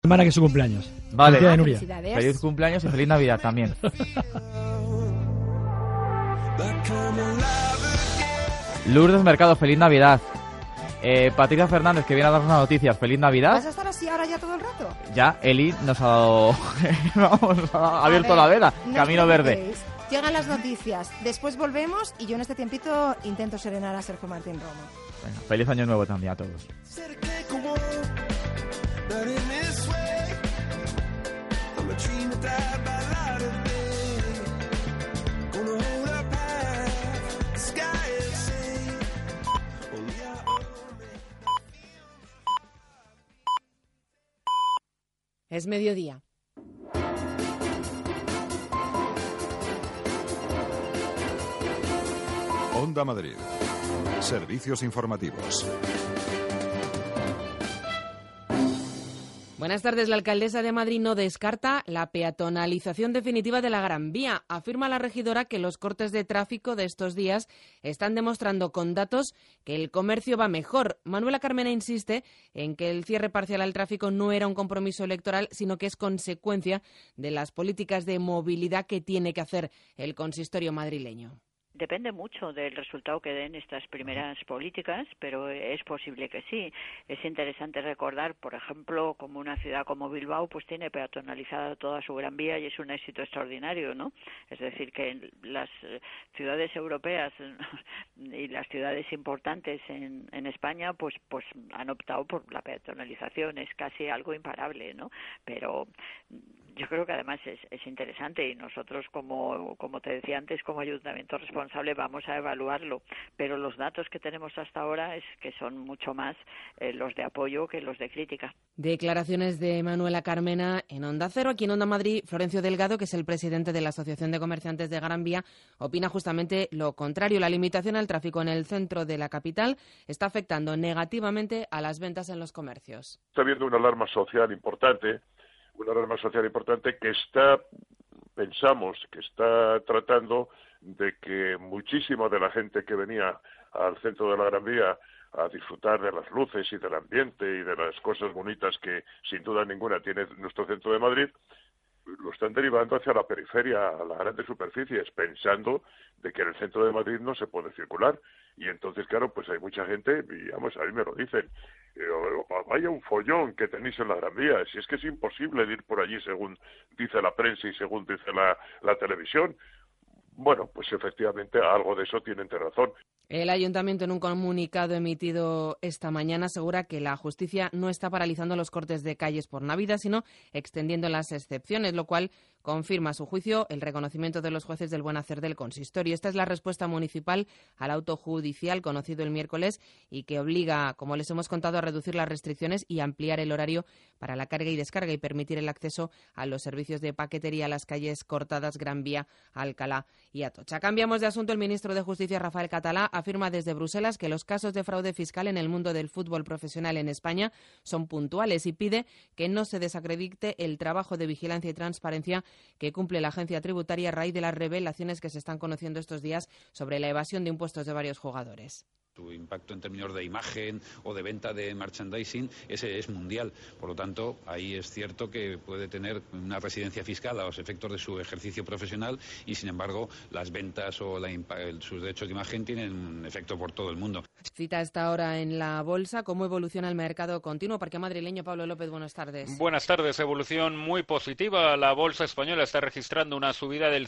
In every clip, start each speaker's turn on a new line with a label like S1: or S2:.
S1: Semana que es su cumpleaños.
S2: Vale.
S1: Tía de Nuria.
S2: Feliz cumpleaños y feliz Navidad también. Lourdes Mercado, feliz Navidad. Patricia Fernández, que viene a darnos las noticias, feliz Navidad.
S3: ¿Vas a estar así ahora ya todo el rato?
S2: Ya, Eli nos ha dado... Vamos, ha abierto la veda.
S3: No
S2: Camino
S3: os
S2: verde.
S3: preocupéis. Llegan las noticias, después volvemos y yo en este tiempito intento serenar a Sergio Martín Romo.
S2: Venga, feliz año nuevo también a todos.
S3: Es mediodía.
S4: Onda Madrid. Servicios informativos.
S5: Buenas tardes. La alcaldesa de Madrid no descarta la peatonalización definitiva de la Gran Vía. Afirma la regidora que los cortes de tráfico de estos días están demostrando con datos que el comercio va mejor. Manuela Carmena insiste en que el cierre parcial al tráfico no era un compromiso electoral, sino que es consecuencia de las políticas de movilidad que tiene que hacer el consistorio madrileño.
S6: Depende mucho del resultado que den estas primeras políticas, pero es posible que sí. Es interesante recordar, por ejemplo, como una ciudad como Bilbao pues tiene peatonalizada toda su Gran Vía y es un éxito extraordinario, ¿no? Es decir, que las ciudades europeas y las ciudades importantes en España pues han optado por la peatonalización. Es casi algo imparable, ¿no? Pero yo creo que además es interesante y nosotros, como te decía antes, como ayuntamiento responsable vamos a evaluarlo, pero los datos que tenemos hasta ahora es que son mucho más los de apoyo que los de crítica.
S5: Declaraciones de Manuela Carmena en Onda Cero. Aquí en Onda Madrid, Florencio Delgado, que es el presidente de la Asociación de Comerciantes de Gran Vía, opina justamente lo contrario. La limitación al tráfico en el centro de la capital está afectando negativamente a las ventas en los comercios.
S7: Está habiendo una alarma social importante que pensamos que está tratando de que muchísima de la gente que venía al centro de la Gran Vía a disfrutar de las luces y del ambiente y de las cosas bonitas que sin duda ninguna tiene nuestro centro de Madrid, lo están derivando hacia la periferia, a las grandes superficies, pensando de que en el centro de Madrid no se puede circular. Y entonces, claro, pues hay mucha gente, y vamos, a mí me lo dicen, vaya un follón que tenéis en la Gran Vía, si es que es imposible ir por allí según dice la prensa y según dice la televisión. Bueno, pues efectivamente algo de eso tienen razón.
S5: El Ayuntamiento, en un comunicado emitido esta mañana, asegura que la justicia no está paralizando los cortes de calles por Navidad, sino extendiendo las excepciones, lo cual confirma, a su juicio, el reconocimiento de los jueces del buen hacer del consistorio. Esta es la respuesta municipal al auto judicial conocido el miércoles y que obliga, como les hemos contado, a reducir las restricciones y ampliar el horario para la carga y descarga y permitir el acceso a los servicios de paquetería a las calles cortadas Gran Vía, Alcalá y Atocha. Cambiamos de asunto. El ministro de Justicia, Rafael Catalá, afirma desde Bruselas que los casos de fraude fiscal en el mundo del fútbol profesional en España son puntuales y pide que no se desacredite el trabajo de vigilancia y transparencia que cumple la agencia tributaria a raíz de las revelaciones que se están conociendo estos días sobre la evasión de impuestos de varios jugadores.
S8: Su impacto en términos de imagen o de venta de merchandising ese es mundial. Por lo tanto, ahí es cierto que puede tener una residencia fiscal a los efectos de su ejercicio profesional y, sin embargo, las ventas o sus derechos de imagen tienen un efecto por todo el mundo.
S5: Cita a esta hora en la bolsa cómo evoluciona el mercado continuo. Parque madrileño, Pablo López, buenas tardes.
S9: Buenas tardes. Evolución muy positiva. La bolsa española está registrando una subida del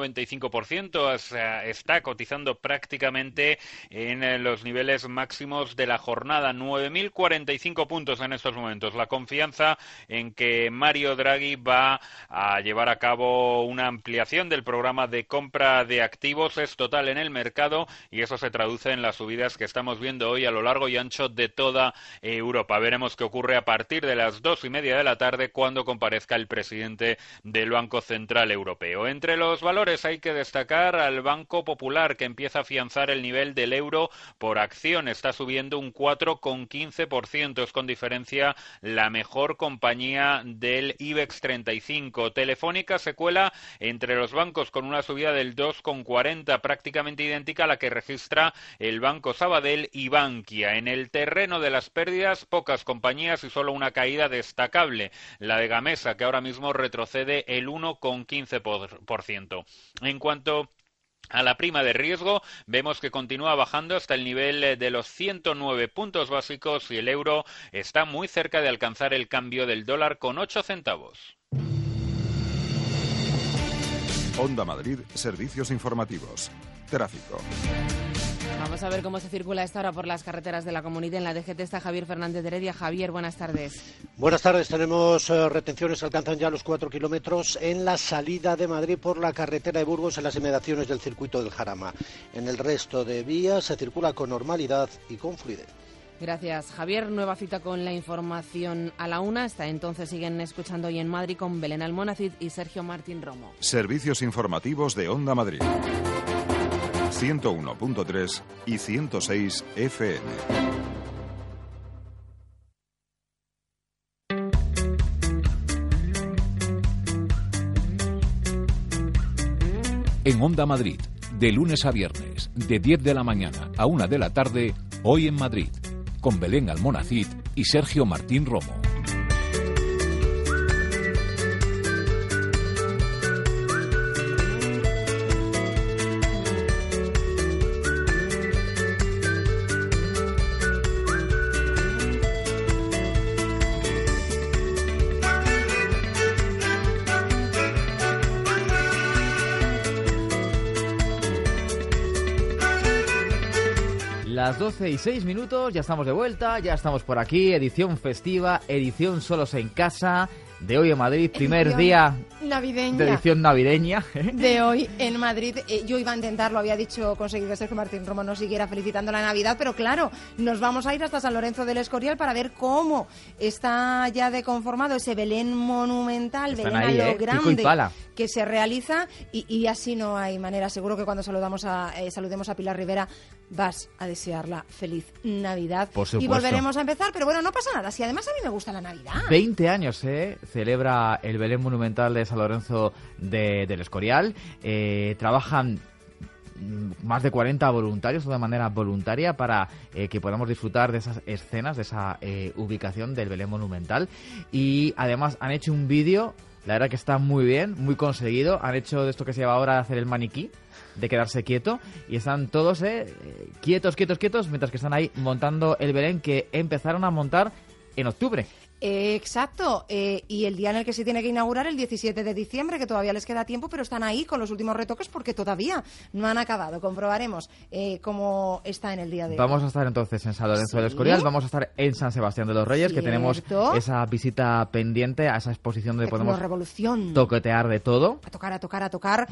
S9: 0,95%. Está cotizando prácticamente en los niveles máximos de la jornada, 9.045 puntos en estos momentos. La confianza en que Mario Draghi va a llevar a cabo una ampliación del programa de compra de activos es total en el mercado y eso se traduce en las subidas que estamos viendo hoy a lo largo y ancho de toda Europa. Veremos qué ocurre a partir de las 2:30 de la tarde cuando comparezca el presidente del Banco Central Europeo. Entre los valores hay que destacar al Banco Popular, que empieza a afianzar el nivel del euro por acción. Está subiendo un 4,15%. Es con diferencia la mejor compañía del IBEX 35. Telefónica se cuela entre los bancos con una subida del 2,40, prácticamente idéntica a la que registra el Banco Sabadell y Bankia. En el terreno de las pérdidas, pocas compañías y solo una caída destacable, la de Gamesa, que ahora mismo retrocede el 1,15%. En cuanto a la prima de riesgo, vemos que continúa bajando hasta el nivel de los 109 puntos básicos y el euro está muy cerca de alcanzar el cambio del dólar con 8 centavos.
S4: Onda Madrid, servicios informativos. Tráfico.
S5: Vamos a ver cómo se circula esta hora por las carreteras de la comunidad. En la DGT está Javier Fernández de Heredia. Javier, buenas tardes.
S1: Buenas tardes. Tenemos retenciones que alcanzan ya los 4 kilómetros en la salida de Madrid por la carretera de Burgos en las inmediaciones del circuito del Jarama. En el resto de vías se circula con normalidad y con fluidez.
S5: Gracias, Javier. Nueva cita con la información a la 1. Hasta entonces siguen escuchando hoy en Madrid con Belén Almonacid y Sergio Martín Romo.
S4: Servicios informativos de Onda Madrid. 101.3 y 106 FM.
S10: En Onda Madrid, de lunes a viernes, de 10 de la mañana a 1 de la tarde, Hoy en Madrid, con Belén Almonacid y Sergio Martín Romo.
S2: Las 12:06, ya estamos de vuelta, ya estamos por aquí, edición festiva, edición solos en casa, de Hoy en Madrid, primer día
S3: navideña.
S2: De edición navideña.
S3: De Hoy en Madrid. Yo iba a intentarlo, había dicho, conseguir que Sergio Martín Romo no siguiera felicitando la Navidad, pero claro, nos vamos a ir hasta San Lorenzo del Escorial para ver cómo está ya de conformado ese Belén monumental,
S2: Están
S3: Belén
S2: ahí,
S3: a lo grande,
S2: pico y pala,
S3: que se realiza y así no hay manera. Seguro que cuando saludemos a Pilar Rivera vas a desearla feliz Navidad.
S2: Por supuesto.
S3: Y volveremos a empezar, pero bueno, no pasa nada. Si además a mí me gusta la Navidad.
S2: 20 años celebra el Belén monumental de San Lorenzo del Escorial. Trabajan más de 40 voluntarios, de manera voluntaria, para que podamos disfrutar de esas escenas, de esa ubicación del Belén monumental. Y además han hecho un vídeo, la verdad que está muy bien, muy conseguido. Han hecho de esto que se lleva ahora a hacer el maniquí, de quedarse quieto, y están todos quietos, mientras que están ahí montando el Belén, que empezaron a montar en octubre.
S3: Exacto, y el día en el que se tiene que inaugurar, el 17 de diciembre, que todavía les queda tiempo, pero están ahí con los últimos retoques porque todavía no han acabado. Comprobaremos cómo está en el día de hoy.
S2: Vamos a estar entonces en San Lorenzo del Escorial, vamos a estar en San Sebastián de los Reyes, que tenemos esa visita pendiente a esa exposición donde podemos toquetear de todo. A tocar,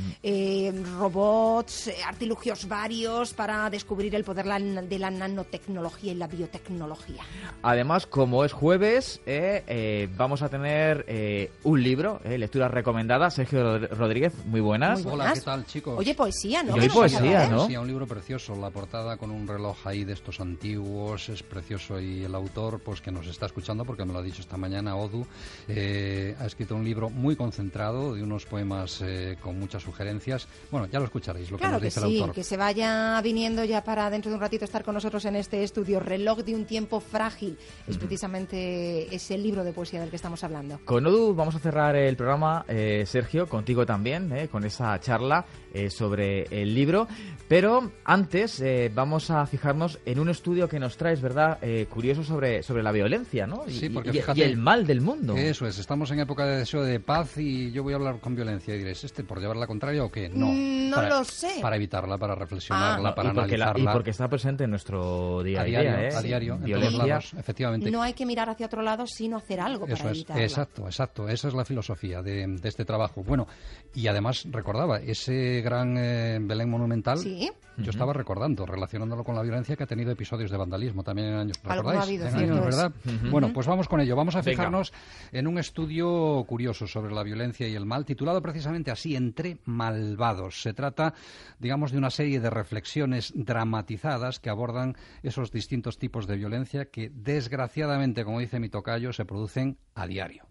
S2: robots, artilugios varios para descubrir el poder de la nanotecnología y la biotecnología. Además, como es jueves, vamos a tener un libro, lectura recomendada. Sergio Rodríguez, muy buenas.
S11: Hola, ¿qué tal, chicos?
S3: Oye, poesía, ¿no?
S2: Hoy poesía, ¿no?
S11: Sí, un libro precioso, la portada con un reloj ahí de estos antiguos, es precioso, y el autor, pues que nos está escuchando, porque me lo ha dicho esta mañana, Odu, ha escrito un libro muy concentrado, de unos poemas con muchas sugerencias. Bueno, ya lo escucharéis, lo que nos dice el autor.
S3: Claro que sí, que se vaya viniendo ya para dentro de un ratito estar con nosotros en este estudio. Reloj de un tiempo frágil, es precisamente ese libro de poesía del que estamos hablando.
S2: Con Odu vamos a cerrar el programa, Sergio, contigo también, con esa charla sobre el libro, pero antes vamos a fijarnos en un estudio que nos traes, ¿verdad?, curioso sobre la violencia, ¿no?
S11: Sí, porque
S2: fíjate, y el mal del mundo.
S11: Eso es, estamos en época de deseo de paz y yo voy a hablar con violencia y diréis, ¿por llevar la contraria o qué? No,
S3: lo sé.
S11: Para evitarla, para reflexionarla, para analizarla.
S2: Y porque está presente en nuestro día a día,
S11: a diario,
S2: violencia.
S11: En todos lados, efectivamente.
S3: No hay que mirar hacia otro lado, sino hacer algo para evitarla.
S11: Exacto, esa es la filosofía de este trabajo. Bueno, y además recordaba ese gran Belén monumental.
S3: ¿Sí?
S11: Yo estaba recordando, relacionándolo con la violencia que ha tenido episodios de vandalismo también en años, ¿recordáis?
S3: Ha habido,
S11: en años, ¿verdad? Bueno, pues vamos con ello. Vamos a fijarnos en un estudio curioso sobre la violencia y el mal, titulado precisamente así, Entre malvados. Se trata, digamos, de una serie de reflexiones dramatizadas que abordan esos distintos tipos de violencia que, desgraciadamente, como dice mi tocayo, se producen a diario.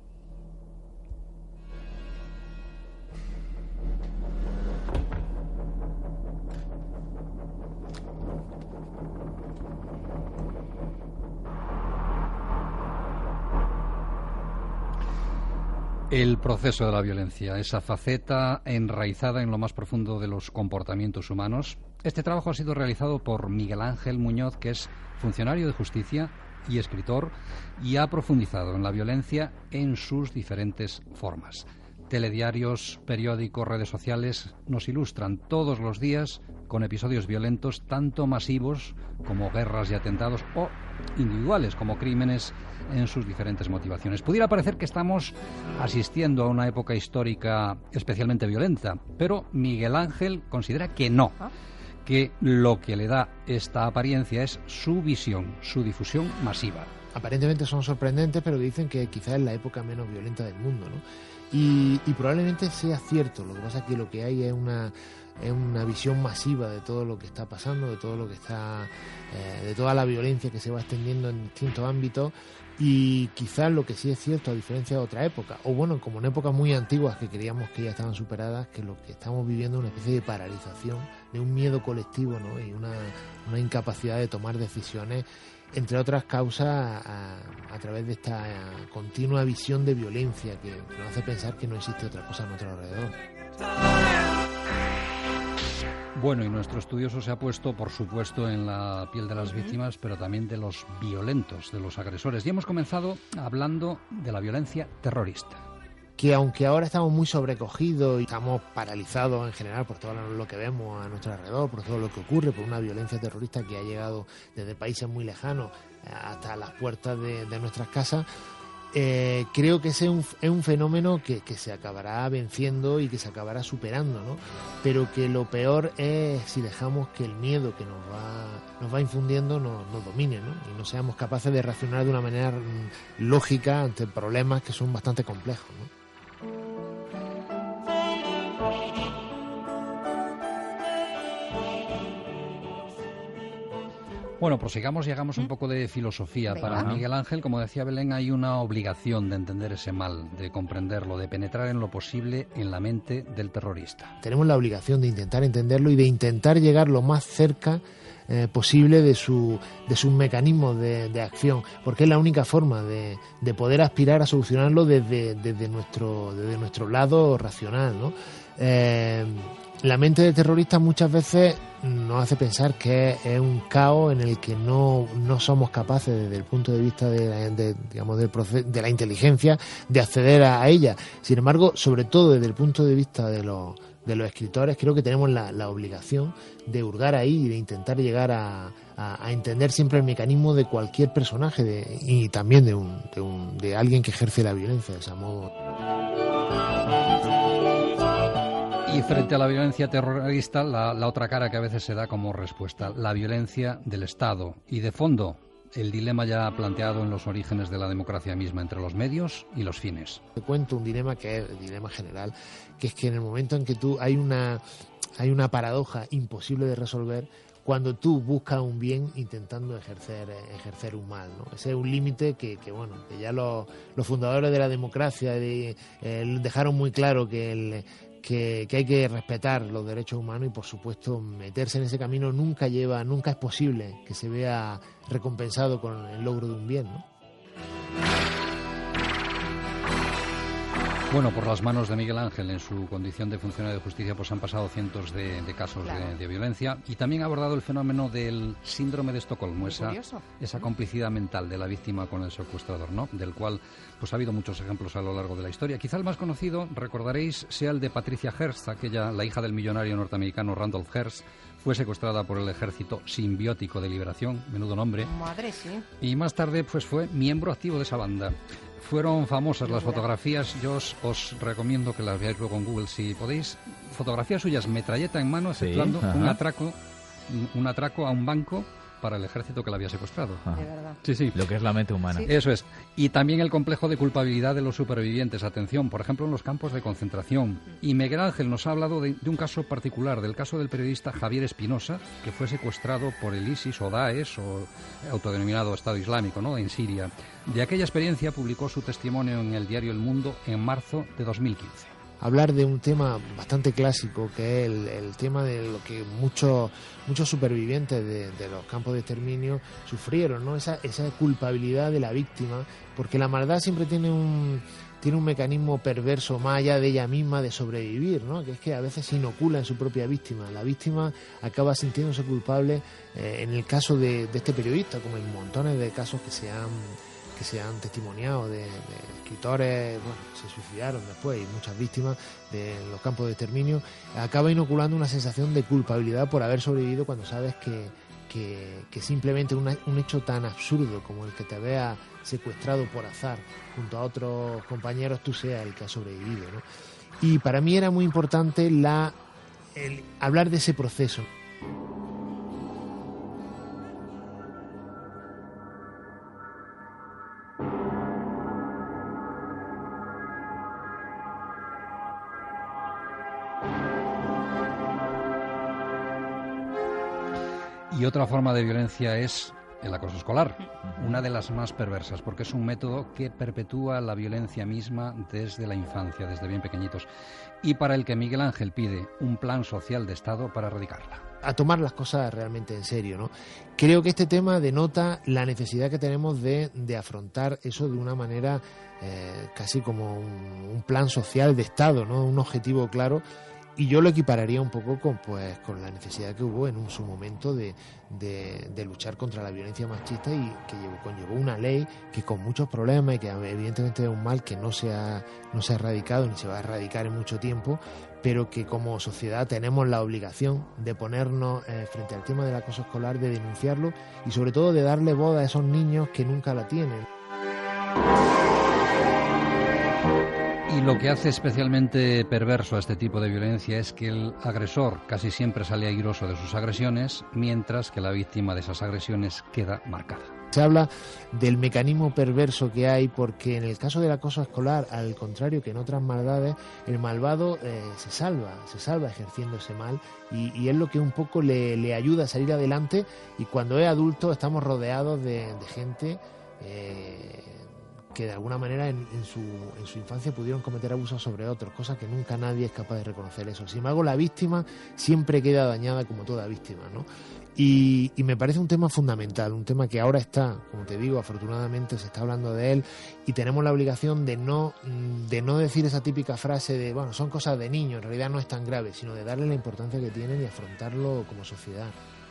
S11: El proceso de la violencia, esa faceta enraizada en lo más profundo de los comportamientos humanos. Este trabajo ha sido realizado por Miguel Ángel Muñoz, que es funcionario de justicia y escritor, y ha profundizado en la violencia en sus diferentes formas. Telediarios, periódicos, redes sociales nos ilustran todos los días con episodios violentos tanto masivos como guerras y atentados o individuales como crímenes en sus diferentes motivaciones. Pudiera parecer que estamos asistiendo a una época histórica especialmente violenta, pero Miguel Ángel considera que no, que lo que le da esta apariencia es su visión, su difusión masiva.
S12: Aparentemente son sorprendentes, pero dicen que quizás es la época menos violenta del mundo, ¿no? Y probablemente sea cierto. Lo que pasa es que lo que hay es una visión masiva de todo lo que está pasando, de todo lo que está, de toda la violencia que se va extendiendo en distintos ámbitos. Y quizás lo que sí es cierto, a diferencia de otra época, o bueno, como en épocas muy antiguas que creíamos que ya estaban superadas, que lo que estamos viviendo es una especie de paralización, de un miedo colectivo, ¿no? Y una incapacidad de tomar decisiones, entre otras causas, a través de esta continua visión de violencia que nos hace pensar que no existe otra cosa a nuestro alrededor.
S11: Bueno, y nuestro estudioso se ha puesto, por supuesto, en la piel de las víctimas, pero también de los violentos, de los agresores. Y hemos comenzado hablando de la violencia terrorista.
S12: Que aunque ahora estamos muy sobrecogidos y estamos paralizados en general por todo lo que vemos a nuestro alrededor, por todo lo que ocurre, por una violencia terrorista que ha llegado desde países muy lejanos hasta las puertas de nuestras casas, creo que ese es un fenómeno que se acabará venciendo y que se acabará superando, ¿no? Pero que lo peor es si dejamos que el miedo que nos va infundiendo nos domine, ¿no? Y no seamos capaces de reaccionar de una manera lógica ante problemas que son bastante complejos, ¿no?
S11: Bueno, prosigamos y hagamos un poco de filosofía. Para Miguel Ángel, como decía Belén, hay una obligación de entender ese mal, de comprenderlo, de penetrar en lo posible en la mente del terrorista.
S12: Tenemos la obligación de intentar entenderlo y de intentar llegar lo más cerca posible de sus mecanismos de acción, porque es la única forma de poder aspirar a solucionarlo desde nuestro lado racional, ¿no? La mente del terrorista muchas veces nos hace pensar que es un caos en el que no somos capaces, desde el punto de vista de la inteligencia, de acceder a ella. Sin embargo, sobre todo desde el punto de vista de los escritores, creo que tenemos la obligación de hurgar ahí y de intentar llegar a entender siempre el mecanismo de cualquier personaje y también de alguien que ejerce la violencia de ese modo.
S11: Y frente a la violencia terrorista, la otra cara que a veces se da como respuesta, la violencia del Estado. Y de fondo, el dilema ya planteado en los orígenes de la democracia misma, entre los medios y los fines.
S12: Te cuento un dilema que es el dilema general, que es que en el momento en que hay una paradoja imposible de resolver, cuando tú buscas un bien intentando ejercer un mal, ¿no? Ese es un límite que ya los fundadores de la democracia dejaron muy claro que hay que respetar los derechos humanos y, por supuesto, meterse en ese camino nunca es posible que se vea recompensado con el logro de un bien, ¿no?
S11: Bueno, por las manos de Miguel Ángel, en su condición de funcionario de justicia, pues han pasado cientos de casos de violencia, y también ha abordado el fenómeno del síndrome de Estocolmo, esa complicidad mental de la víctima con el secuestrador, ¿no? Del cual pues ha habido muchos ejemplos a lo largo de la historia. Quizá el más conocido, recordaréis, sea el de Patricia Hearst, la hija del millonario norteamericano Randolph Hearst. Fue secuestrada por el Ejército Simbiótico de Liberación, menudo nombre.
S3: Madre, sí.
S11: Y más tarde pues fue miembro activo de esa banda. Fueron famosas las fotografías, yo os recomiendo que las veáis luego en Google si podéis. Fotografías suyas, metralleta en mano, efectuando un atraco a un banco para el ejército que la había secuestrado.
S3: De verdad.
S11: Sí.
S2: Lo que es la mente humana.
S3: Sí.
S11: Eso es. Y también el complejo de culpabilidad de los supervivientes. Atención, por ejemplo, en los campos de concentración. Y Miguel Ángel nos ha hablado de un caso particular, del caso del periodista Javier Espinosa, que fue secuestrado por el ISIS o Daesh, o autodenominado Estado Islámico, ¿no?, en Siria. De aquella experiencia publicó su testimonio en el diario El Mundo en marzo de 2015.
S12: Hablar de un tema bastante clásico, que es el tema de lo que muchos supervivientes de los campos de exterminio sufrieron, ¿no? Esa culpabilidad de la víctima, porque la maldad siempre tiene un mecanismo perverso más allá de ella misma de sobrevivir, ¿no? Que es que a veces se inocula en su propia víctima. La víctima acaba sintiéndose culpable, en el caso de este periodista, como en montones de casos que se han testimoniado de escritores, bueno, se suicidaron después, y muchas víctimas de los campos de exterminio, acaba inoculando una sensación de culpabilidad por haber sobrevivido cuando sabes que simplemente un hecho tan absurdo como el que te vea secuestrado por azar junto a otros compañeros, tú seas el que ha sobrevivido, ¿no? Y para mí era muy importante el hablar de ese proceso.
S11: Y otra forma de violencia es el acoso escolar, una de las más perversas, porque es un método que perpetúa la violencia misma desde la infancia, desde bien pequeñitos, y para el que Miguel Ángel pide un plan social de Estado para erradicarla.
S12: A tomar las cosas realmente en serio, ¿no? Creo que este tema denota la necesidad que tenemos de afrontar eso de una manera casi como un plan social de Estado, ¿no? Un objetivo claro. Y yo lo equipararía un poco con la necesidad que hubo en su momento de luchar contra la violencia machista, y que conllevó una ley que con muchos problemas, y que evidentemente es un mal que no se ha erradicado ni se va a erradicar en mucho tiempo, pero que como sociedad tenemos la obligación de ponernos frente al tema del acoso escolar, de denunciarlo y sobre todo de darle voz a esos niños que nunca la tienen.
S11: Y lo que hace especialmente perverso a este tipo de violencia es que el agresor casi siempre sale airoso de sus agresiones, mientras que la víctima de esas agresiones queda marcada.
S12: Se habla del mecanismo perverso que hay, porque en el caso del acoso escolar, al contrario que en otras maldades, el malvado se salva ejerciendo ese mal, y es lo que un poco le ayuda a salir adelante, y cuando es adulto estamos rodeados de gente que de alguna manera en su infancia pudieron cometer abusos sobre otros, cosa que nunca nadie es capaz de reconocer eso. Sin embargo, la víctima siempre queda dañada, como toda víctima, ¿no? Y me parece un tema fundamental, un tema que ahora está, como te digo, afortunadamente se está hablando de él, y tenemos la obligación de no decir esa típica frase de, bueno, son cosas de niños, en realidad no es tan grave, sino de darle la importancia que tienen y afrontarlo como sociedad.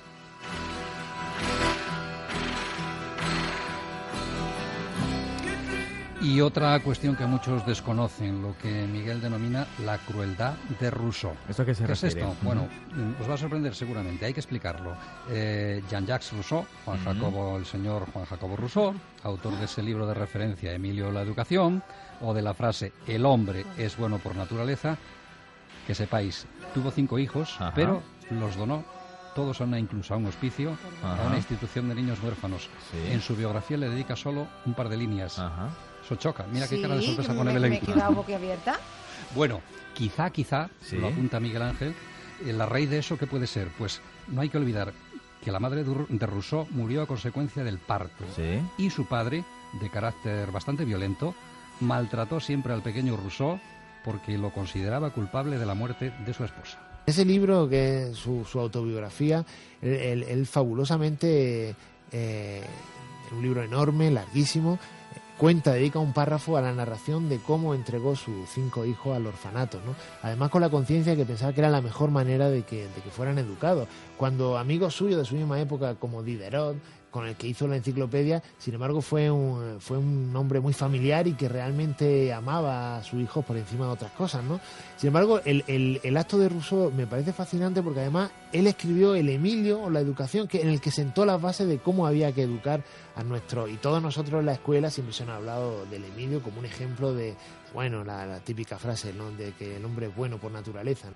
S11: Y otra cuestión que muchos desconocen, lo que Miguel denomina la crueldad de Rousseau.
S2: ¿Esto qué se refiere?
S11: ¿Qué es esto? Bueno, os va a sorprender seguramente, hay que explicarlo. Jean-Jacques Rousseau, el señor Juan Jacobo Rousseau, autor de ese libro de referencia, Emilio la Educación, o de la frase "el hombre es bueno por naturaleza", que sepáis, tuvo 5 hijos, pero los donó todos incluso a un hospicio, a una institución de niños huérfanos. Sí. En su biografía le dedica solo un par de líneas. Eso choca. Mira qué cara de sorpresa pone Belén.
S3: ¿Me he quedado boquiabierta?
S11: Bueno, quizá, lo apunta Miguel Ángel, la raíz de eso, ¿qué puede ser? Pues no hay que olvidar que la madre de Rousseau murió a consecuencia del parto. ¿Sí? Y su padre, de carácter bastante violento, maltrató siempre al pequeño Rousseau porque lo consideraba culpable de la muerte de su esposa.
S12: Ese libro, que es su autobiografía, él fabulosamente, un libro enorme, larguísimo, dedica un párrafo a la narración de cómo entregó sus 5 hijos al orfanato, ¿no? Además, con la conciencia de que pensaba que era la mejor manera de que fueran educados. Cuando amigos suyos de su misma época, como Diderot, con el que hizo la enciclopedia. Sin embargo, fue un hombre muy familiar y que realmente amaba a sus hijos por encima de otras cosas, ¿no? Sin embargo, el acto de Rousseau me parece fascinante porque además él escribió el Emilio, o la educación, en el que sentó las bases de cómo había que educar a nuestros... Y todos nosotros en la escuela siempre se nos ha hablado del Emilio como un ejemplo de, bueno, la típica frase, ¿no?, de que el hombre es bueno por naturaleza.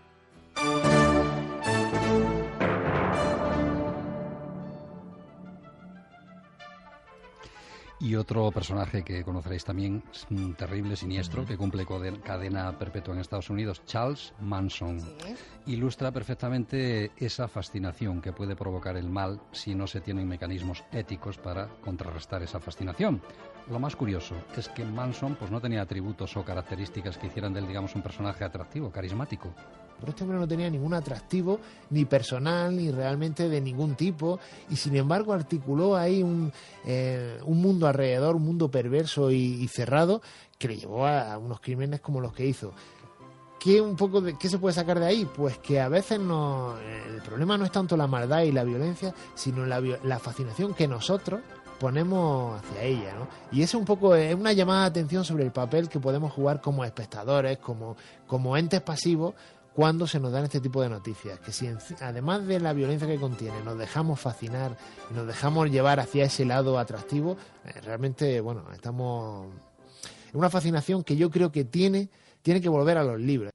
S11: Y otro personaje que conoceréis también, terrible, siniestro, que cumple cadena perpetua en Estados Unidos, Charles Manson. ¿Sí? Ilustra perfectamente esa fascinación que puede provocar el mal si no se tienen mecanismos éticos para contrarrestar esa fascinación. Lo más curioso es que Manson pues no tenía atributos o características que hicieran de él, digamos, un personaje atractivo, carismático.
S12: Pero este hombre no tenía ningún atractivo, ni personal, ni realmente de ningún tipo, y sin embargo articuló ahí un mundo alrededor, un mundo perverso y cerrado, que le llevó a unos crímenes como los que hizo. ¿Qué se puede sacar de ahí? Pues que a veces el problema no es tanto la maldad y la violencia, sino la fascinación que nosotros ponemos hacia ella, ¿no? Y eso es una llamada de atención sobre el papel que podemos jugar como espectadores, como entes pasivos, cuando se nos dan este tipo de noticias, que si además de la violencia que contiene nos dejamos fascinar y nos dejamos llevar hacia ese lado atractivo, realmente, bueno, estamos en una fascinación que yo creo que tiene que volver a los libros.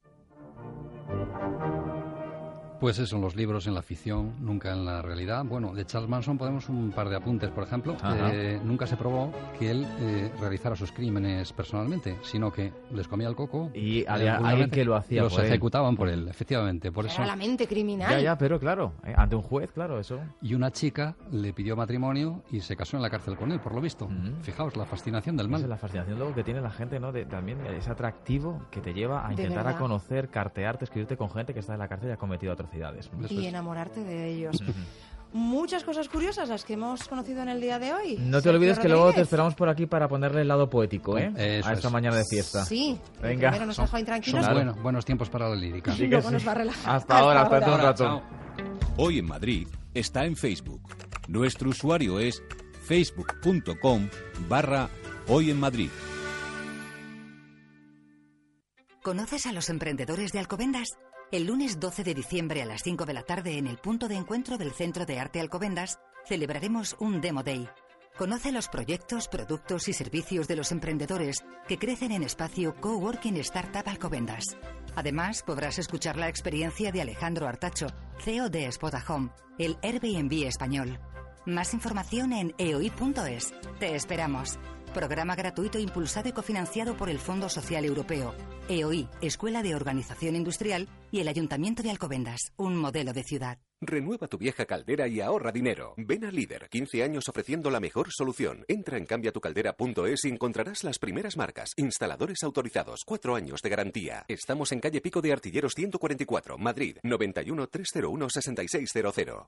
S11: Pues eso, en los libros, en la ficción, nunca en la realidad. Bueno, de Charles Manson podemos un par de apuntes, por ejemplo. Nunca se probó que él realizara sus crímenes personalmente, sino que les comía el coco.
S2: Y había alguien que lo hacía
S11: los ejecutaban por él, efectivamente. Por eso,
S3: era la mente criminal.
S2: Ya, pero claro, ante un juez, claro, eso.
S11: Y una chica le pidió matrimonio y se casó en la cárcel con él, por lo visto. Fijaos, la fascinación del mal.
S2: Es la fascinación luego que tiene la gente, ¿no? También ese atractivo que te lleva a intentar a conocer, cartearte, escribirte con gente que está en la cárcel y ha cometido atrocidades.
S3: Y enamorarte de ellos. Muchas cosas curiosas las que hemos conocido en el día de hoy.
S2: No te olvides que luego te esperamos por aquí para ponerle el lado poético, ¿eh? A esta mañana de fiesta.
S3: Sí.
S2: Venga.
S3: Primero nos deja intranquilos.
S11: Son buenos tiempos para la lírica.
S3: Y luego nos va a relajar.
S2: Hasta ahora, hasta un rato.
S10: Hoy en Madrid está en Facebook. Nuestro usuario es facebook.com/Hoy en Madrid.
S13: ¿Conoces a los emprendedores de Alcobendas? El lunes 12 de diciembre a las 5 de la tarde en el punto de encuentro del Centro de Arte Alcobendas celebraremos un Demo Day. Conoce los proyectos, productos y servicios de los emprendedores que crecen en espacio Coworking Startup Alcobendas. Además, podrás escuchar la experiencia de Alejandro Artacho, CEO de Spotahome, el Airbnb español. Más información en eoi.es. Te esperamos. Programa gratuito impulsado y cofinanciado por el Fondo Social Europeo, EOI, Escuela de Organización Industrial y el Ayuntamiento de Alcobendas, un modelo de ciudad.
S14: Renueva tu vieja caldera y ahorra dinero. Ven a Líder, 15 años ofreciendo la mejor solución. Entra en cambiatucaldera.es y encontrarás las primeras marcas. Instaladores autorizados, 4 años de garantía. Estamos en calle Pico de Artilleros 144, Madrid, 91 301 6600.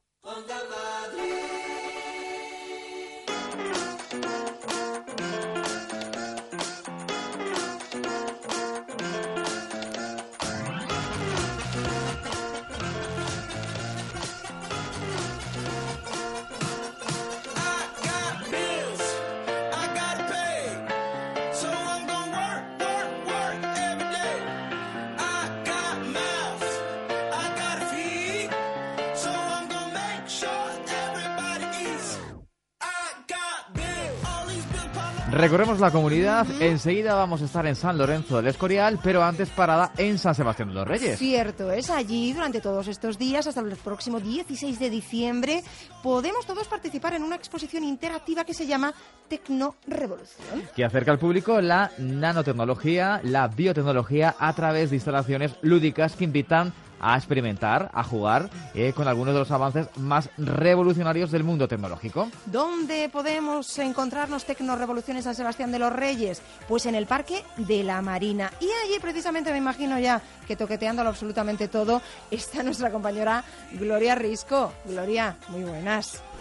S2: Recorremos la comunidad, enseguida vamos a estar en San Lorenzo del Escorial, pero antes parada en San Sebastián de los Reyes.
S3: Cierto, es allí durante todos estos días, hasta el próximo 16 de diciembre, podemos todos participar en una exposición interactiva que se llama Tecnorevolución.
S2: Que acerca al público la nanotecnología, la biotecnología a través de instalaciones lúdicas que invitan a experimentar, a jugar con algunos de los avances más revolucionarios del mundo tecnológico.
S3: ¿Dónde podemos encontrarnos Tecnorevolución en San Sebastián de los Reyes? Pues en el Parque de la Marina. Y allí precisamente me imagino ya que toqueteándolo absolutamente todo está nuestra compañera Gloria Risco. Gloria, muy buenas.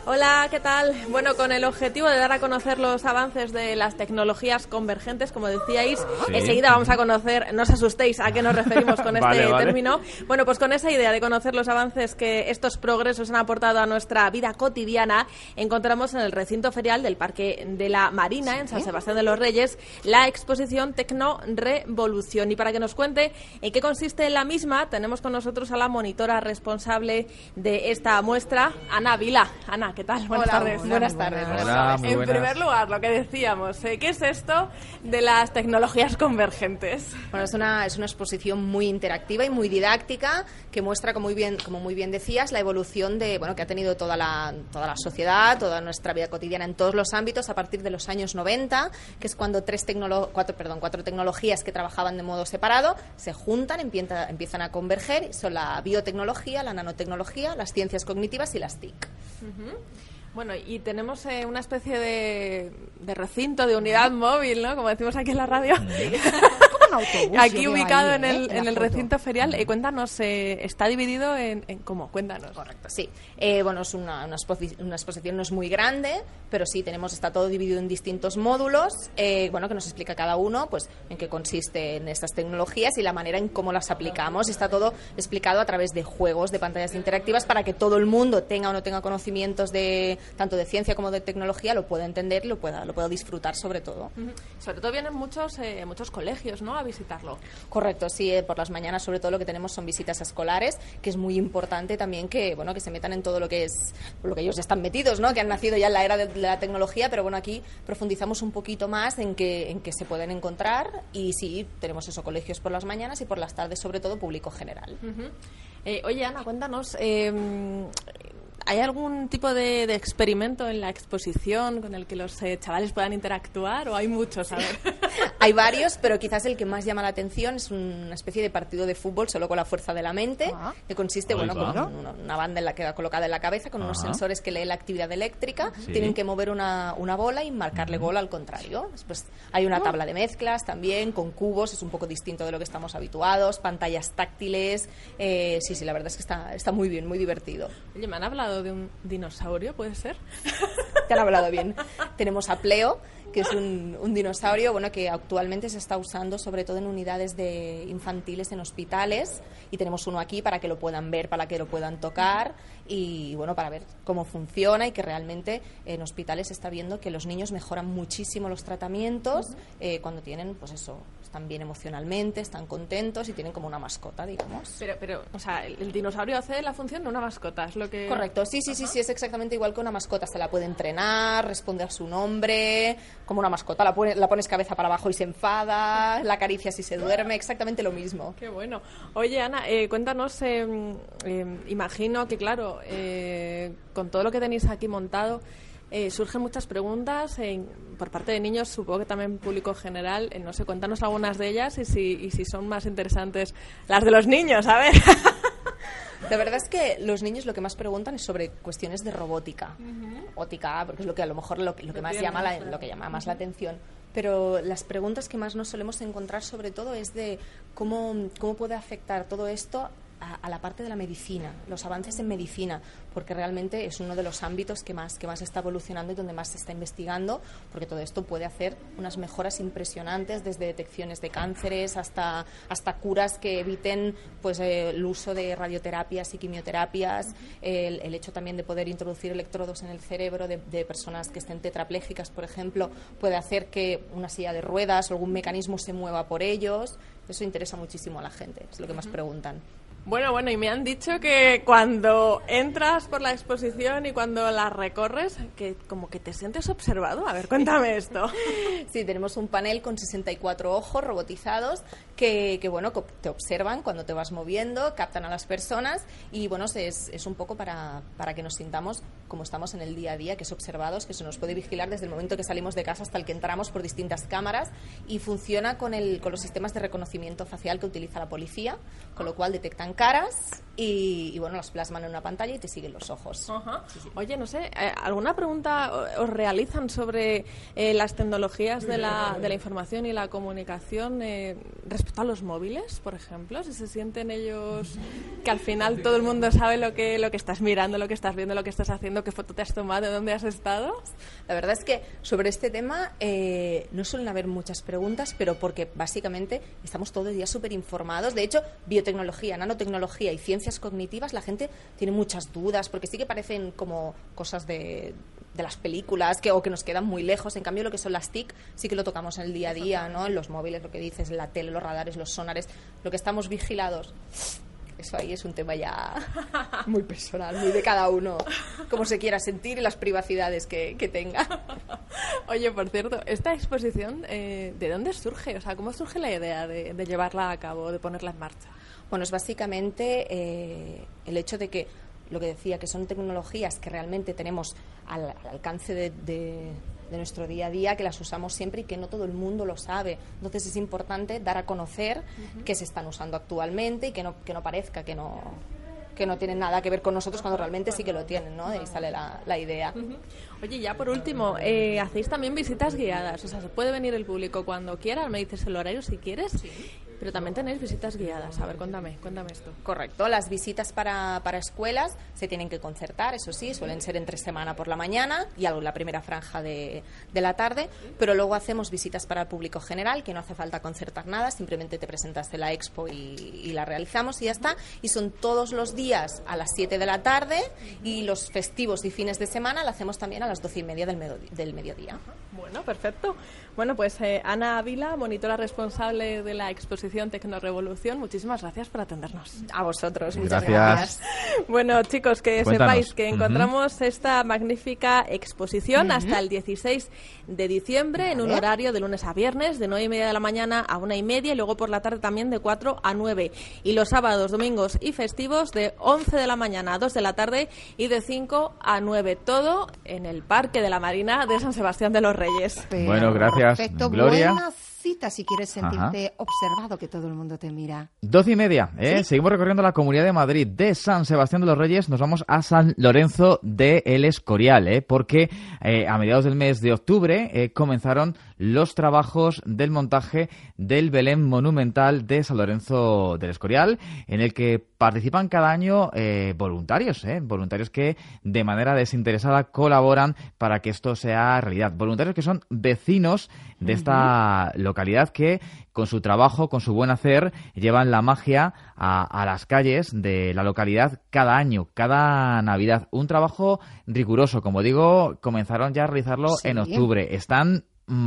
S15: Hola, ¿qué tal? Bueno, con el objetivo de dar a conocer los avances de las tecnologías convergentes, como decíais, enseguida vamos a conocer, no os asustéis, ¿a qué nos referimos con este término? Bueno, pues con esa idea de conocer los avances que estos progresos han aportado a nuestra vida cotidiana, encontramos en el recinto ferial del Parque de la Marina, en San Sebastián de los Reyes, la exposición Tecnorevolución. Y para que nos cuente en qué consiste la misma, tenemos con nosotros a la monitora responsable de esta muestra, Ana Vila. Ana, ¿qué tal? Buenas tardes.
S3: Buenas tardes.
S15: En primer lugar, lo que decíamos, ¿qué es esto de las tecnologías convergentes?
S16: Bueno, es una exposición muy interactiva y muy didáctica que muestra, como muy bien decías, la evolución que ha tenido toda la sociedad, toda nuestra vida cotidiana en todos los ámbitos a partir de los años 90, que es cuando cuatro tecnologías que trabajaban de modo separado se juntan, empiezan a converger. Son la biotecnología, la nanotecnología, las ciencias cognitivas y las TIC.
S15: Bueno, y tenemos una especie de recinto, de unidad móvil, ¿no? Como decimos aquí en la radio.
S3: Como un autobús.
S15: Aquí ubicado en el recinto ferial. Cuéntanos, ¿está dividido en cómo? Cuéntanos.
S16: Correcto, sí. Es una exposición no es muy grande, pero sí, está todo dividido en distintos módulos, que nos explica cada uno, pues, en qué consisten estas tecnologías y la manera en cómo las aplicamos. Está todo explicado a través de juegos, de pantallas interactivas, para que todo el mundo tenga o no tenga conocimientos tanto de ciencia como de tecnología, lo pueda entender y lo pueda disfrutar sobre todo.
S15: Sobre todo vienen muchos colegios, ¿no?, a visitarlo.
S16: Correcto, sí, por las mañanas sobre todo lo que tenemos son visitas escolares, que es muy importante también que se metan en todo lo que ellos ya están metidos, ¿no?, que han nacido ya en la era de la tecnología, pero aquí profundizamos un poquito más en que se pueden encontrar, y sí, tenemos colegios por las mañanas y por las tardes sobre todo público general.
S15: Oye, Ana, cuéntanos, ¿hay algún tipo de experimento en la exposición con el que los chavales puedan interactuar, o hay muchos? A ver.
S16: Hay varios, pero quizás el que más llama la atención es una especie de partido de fútbol solo con la fuerza de la mente, que consiste con una banda colocada en la cabeza con unos sensores que leen la actividad eléctrica. Tienen que mover una bola y marcarle gol al contrario. Después hay una tabla de mezclas también con cubos, es un poco distinto de lo que estamos habituados, pantallas táctiles. Sí, la verdad es que está muy bien, muy divertido.
S15: Oye, me han hablado de un dinosaurio, ¿puede ser?
S16: Te han hablado bien. Tenemos a Pleo, que es un dinosaurio que actualmente se está usando sobre todo en unidades infantiles en hospitales, y tenemos uno aquí para que lo puedan ver, para que lo puedan tocar y para ver cómo funciona, y que realmente en hospitales se está viendo que los niños mejoran muchísimo los tratamientos cuando tienen, pues eso, están bien emocionalmente, están contentos y tienen como una mascota, digamos.
S15: Pero o sea, el dinosaurio hace la función de una mascota, es lo que...
S16: Correcto, sí, es exactamente igual que una mascota. Se la puede entrenar, responde a su nombre, como una mascota. La pones cabeza para abajo y se enfada, la acaricias y se duerme, exactamente lo mismo.
S15: Qué bueno. Oye, Ana, cuéntanos, imagino que, claro, con todo lo que tenéis aquí montado, surgen muchas preguntas por parte de niños, supongo que también público general. No sé, cuéntanos algunas de ellas y si son más interesantes las de los niños, a ver.
S16: La verdad es que los niños lo que más preguntan es sobre cuestiones de robótica, ótica, porque es lo que a lo mejor lo que más llama más la atención. Pero las preguntas que más nos solemos encontrar sobre todo es de cómo puede afectar todo esto a la parte de la medicina, los avances en medicina, porque realmente es uno de los ámbitos que más está evolucionando y donde más se está investigando, porque todo esto puede hacer unas mejoras impresionantes, desde detecciones de cánceres hasta curas que eviten pues el uso de radioterapias y quimioterapias, el hecho también de poder introducir electrodos en el cerebro de personas que estén tetraplégicas, por ejemplo, puede hacer que una silla de ruedas o algún mecanismo se mueva por ellos. Eso interesa muchísimo a la gente, es lo que más preguntan.
S15: Bueno, y me han dicho que cuando entras por la exposición y cuando la recorres, que como que te sientes observado. A ver, cuéntame esto.
S16: Sí, tenemos un panel con 64 ojos robotizados que te observan cuando te vas moviendo, captan a las personas y, es un poco para que nos sintamos como estamos en el día a día, que es observados, que se nos puede vigilar desde el momento que salimos de casa hasta el que entramos por distintas cámaras, y funciona con los sistemas de reconocimiento facial que utiliza la policía, con lo cual detectan caras y los plasman en una pantalla y te siguen los ojos.
S15: Sí. Oye, no sé, ¿alguna pregunta os realizan sobre las tecnologías de la información y la comunicación respecto a los móviles, por ejemplo? Si se sienten ellos que al final todo el mundo sabe lo que estás mirando, lo que estás viendo, lo que estás haciendo, qué foto te has tomado, dónde has estado.
S16: La verdad es que sobre este tema no suelen haber muchas preguntas, pero porque básicamente estamos todo el día súper informados. De hecho, biotecnología, nanotecnología y ciencias cognitivas, la gente tiene muchas dudas, porque sí que parecen como cosas de las películas o que nos quedan muy lejos. En cambio, lo que son las TIC sí que lo tocamos en el día a día, ¿no? En los móviles, lo que dices, la tele, los radares, los sonares, lo que estamos vigilados. Eso ahí es un tema ya muy personal, muy de cada uno, cómo se quiera sentir y las privacidades que tenga.
S15: Oye, por cierto, esta exposición, ¿de dónde surge? O sea, ¿cómo surge la idea de llevarla a cabo, de ponerla en marcha?
S16: Bueno, es básicamente el hecho de que, lo que decía, que son tecnologías que realmente tenemos al alcance de nuestro día a día, que las usamos siempre y que no todo el mundo lo sabe. Entonces es importante dar a conocer que se están usando actualmente y que no parezca que no tienen nada que ver con nosotros cuando realmente sí que lo tienen, ¿no? De ahí sale la idea.
S15: Oye, ya por último, hacéis también visitas guiadas, o sea, se puede venir el público cuando quiera, me dices el horario si quieres, sí. Pero también tenéis visitas guiadas. A ver, cuéntame esto.
S16: Correcto, las visitas para escuelas se tienen que concertar, eso sí, suelen ser entre semana por la mañana y algo en la primera franja de la tarde, pero luego hacemos visitas para el público general, que no hace falta concertar nada, simplemente te presentas en la expo y la realizamos y ya está, y son todos los días a las 7 de la tarde y los festivos y fines de semana la hacemos también a las 12:30 del mediodía.
S15: Bueno, perfecto. Bueno, pues Ana Ávila, monitora responsable de la exposición Tecnorevolución, muchísimas gracias por atendernos.
S16: A vosotros, muchas gracias.
S15: Bueno, chicos, que
S2: Cuéntanos.
S15: Sepáis que encontramos esta magnífica exposición hasta el 16 de diciembre en un horario de lunes a viernes, de 9:30 de la mañana a 1:30 y luego por la tarde también de 4 a 9. Y los sábados, domingos y festivos de 11 de la mañana a 2 de la tarde y de 5 a 9. Todo en el Parque de la Marina de San Sebastián de los Reyes.
S2: Bueno, gracias.
S3: Perfecto,
S2: Gloria.
S3: buena cita si quieres sentirte observado, que todo el mundo te mira.
S2: 12:30,
S3: ¿Sí?
S2: Seguimos recorriendo la Comunidad de Madrid. De San Sebastián de los Reyes nos vamos a San Lorenzo de El Escorial, porque a mediados del mes de octubre comenzaron los trabajos del montaje del Belén monumental de San Lorenzo del Escorial, en el que participan cada año voluntarios que de manera desinteresada colaboran para que esto sea realidad. Voluntarios que son vecinos de esta localidad, que con su trabajo, con su buen hacer, llevan la magia a las calles de la localidad cada año, cada Navidad. Un trabajo riguroso, como digo, comenzaron ya a realizarlo en octubre. Están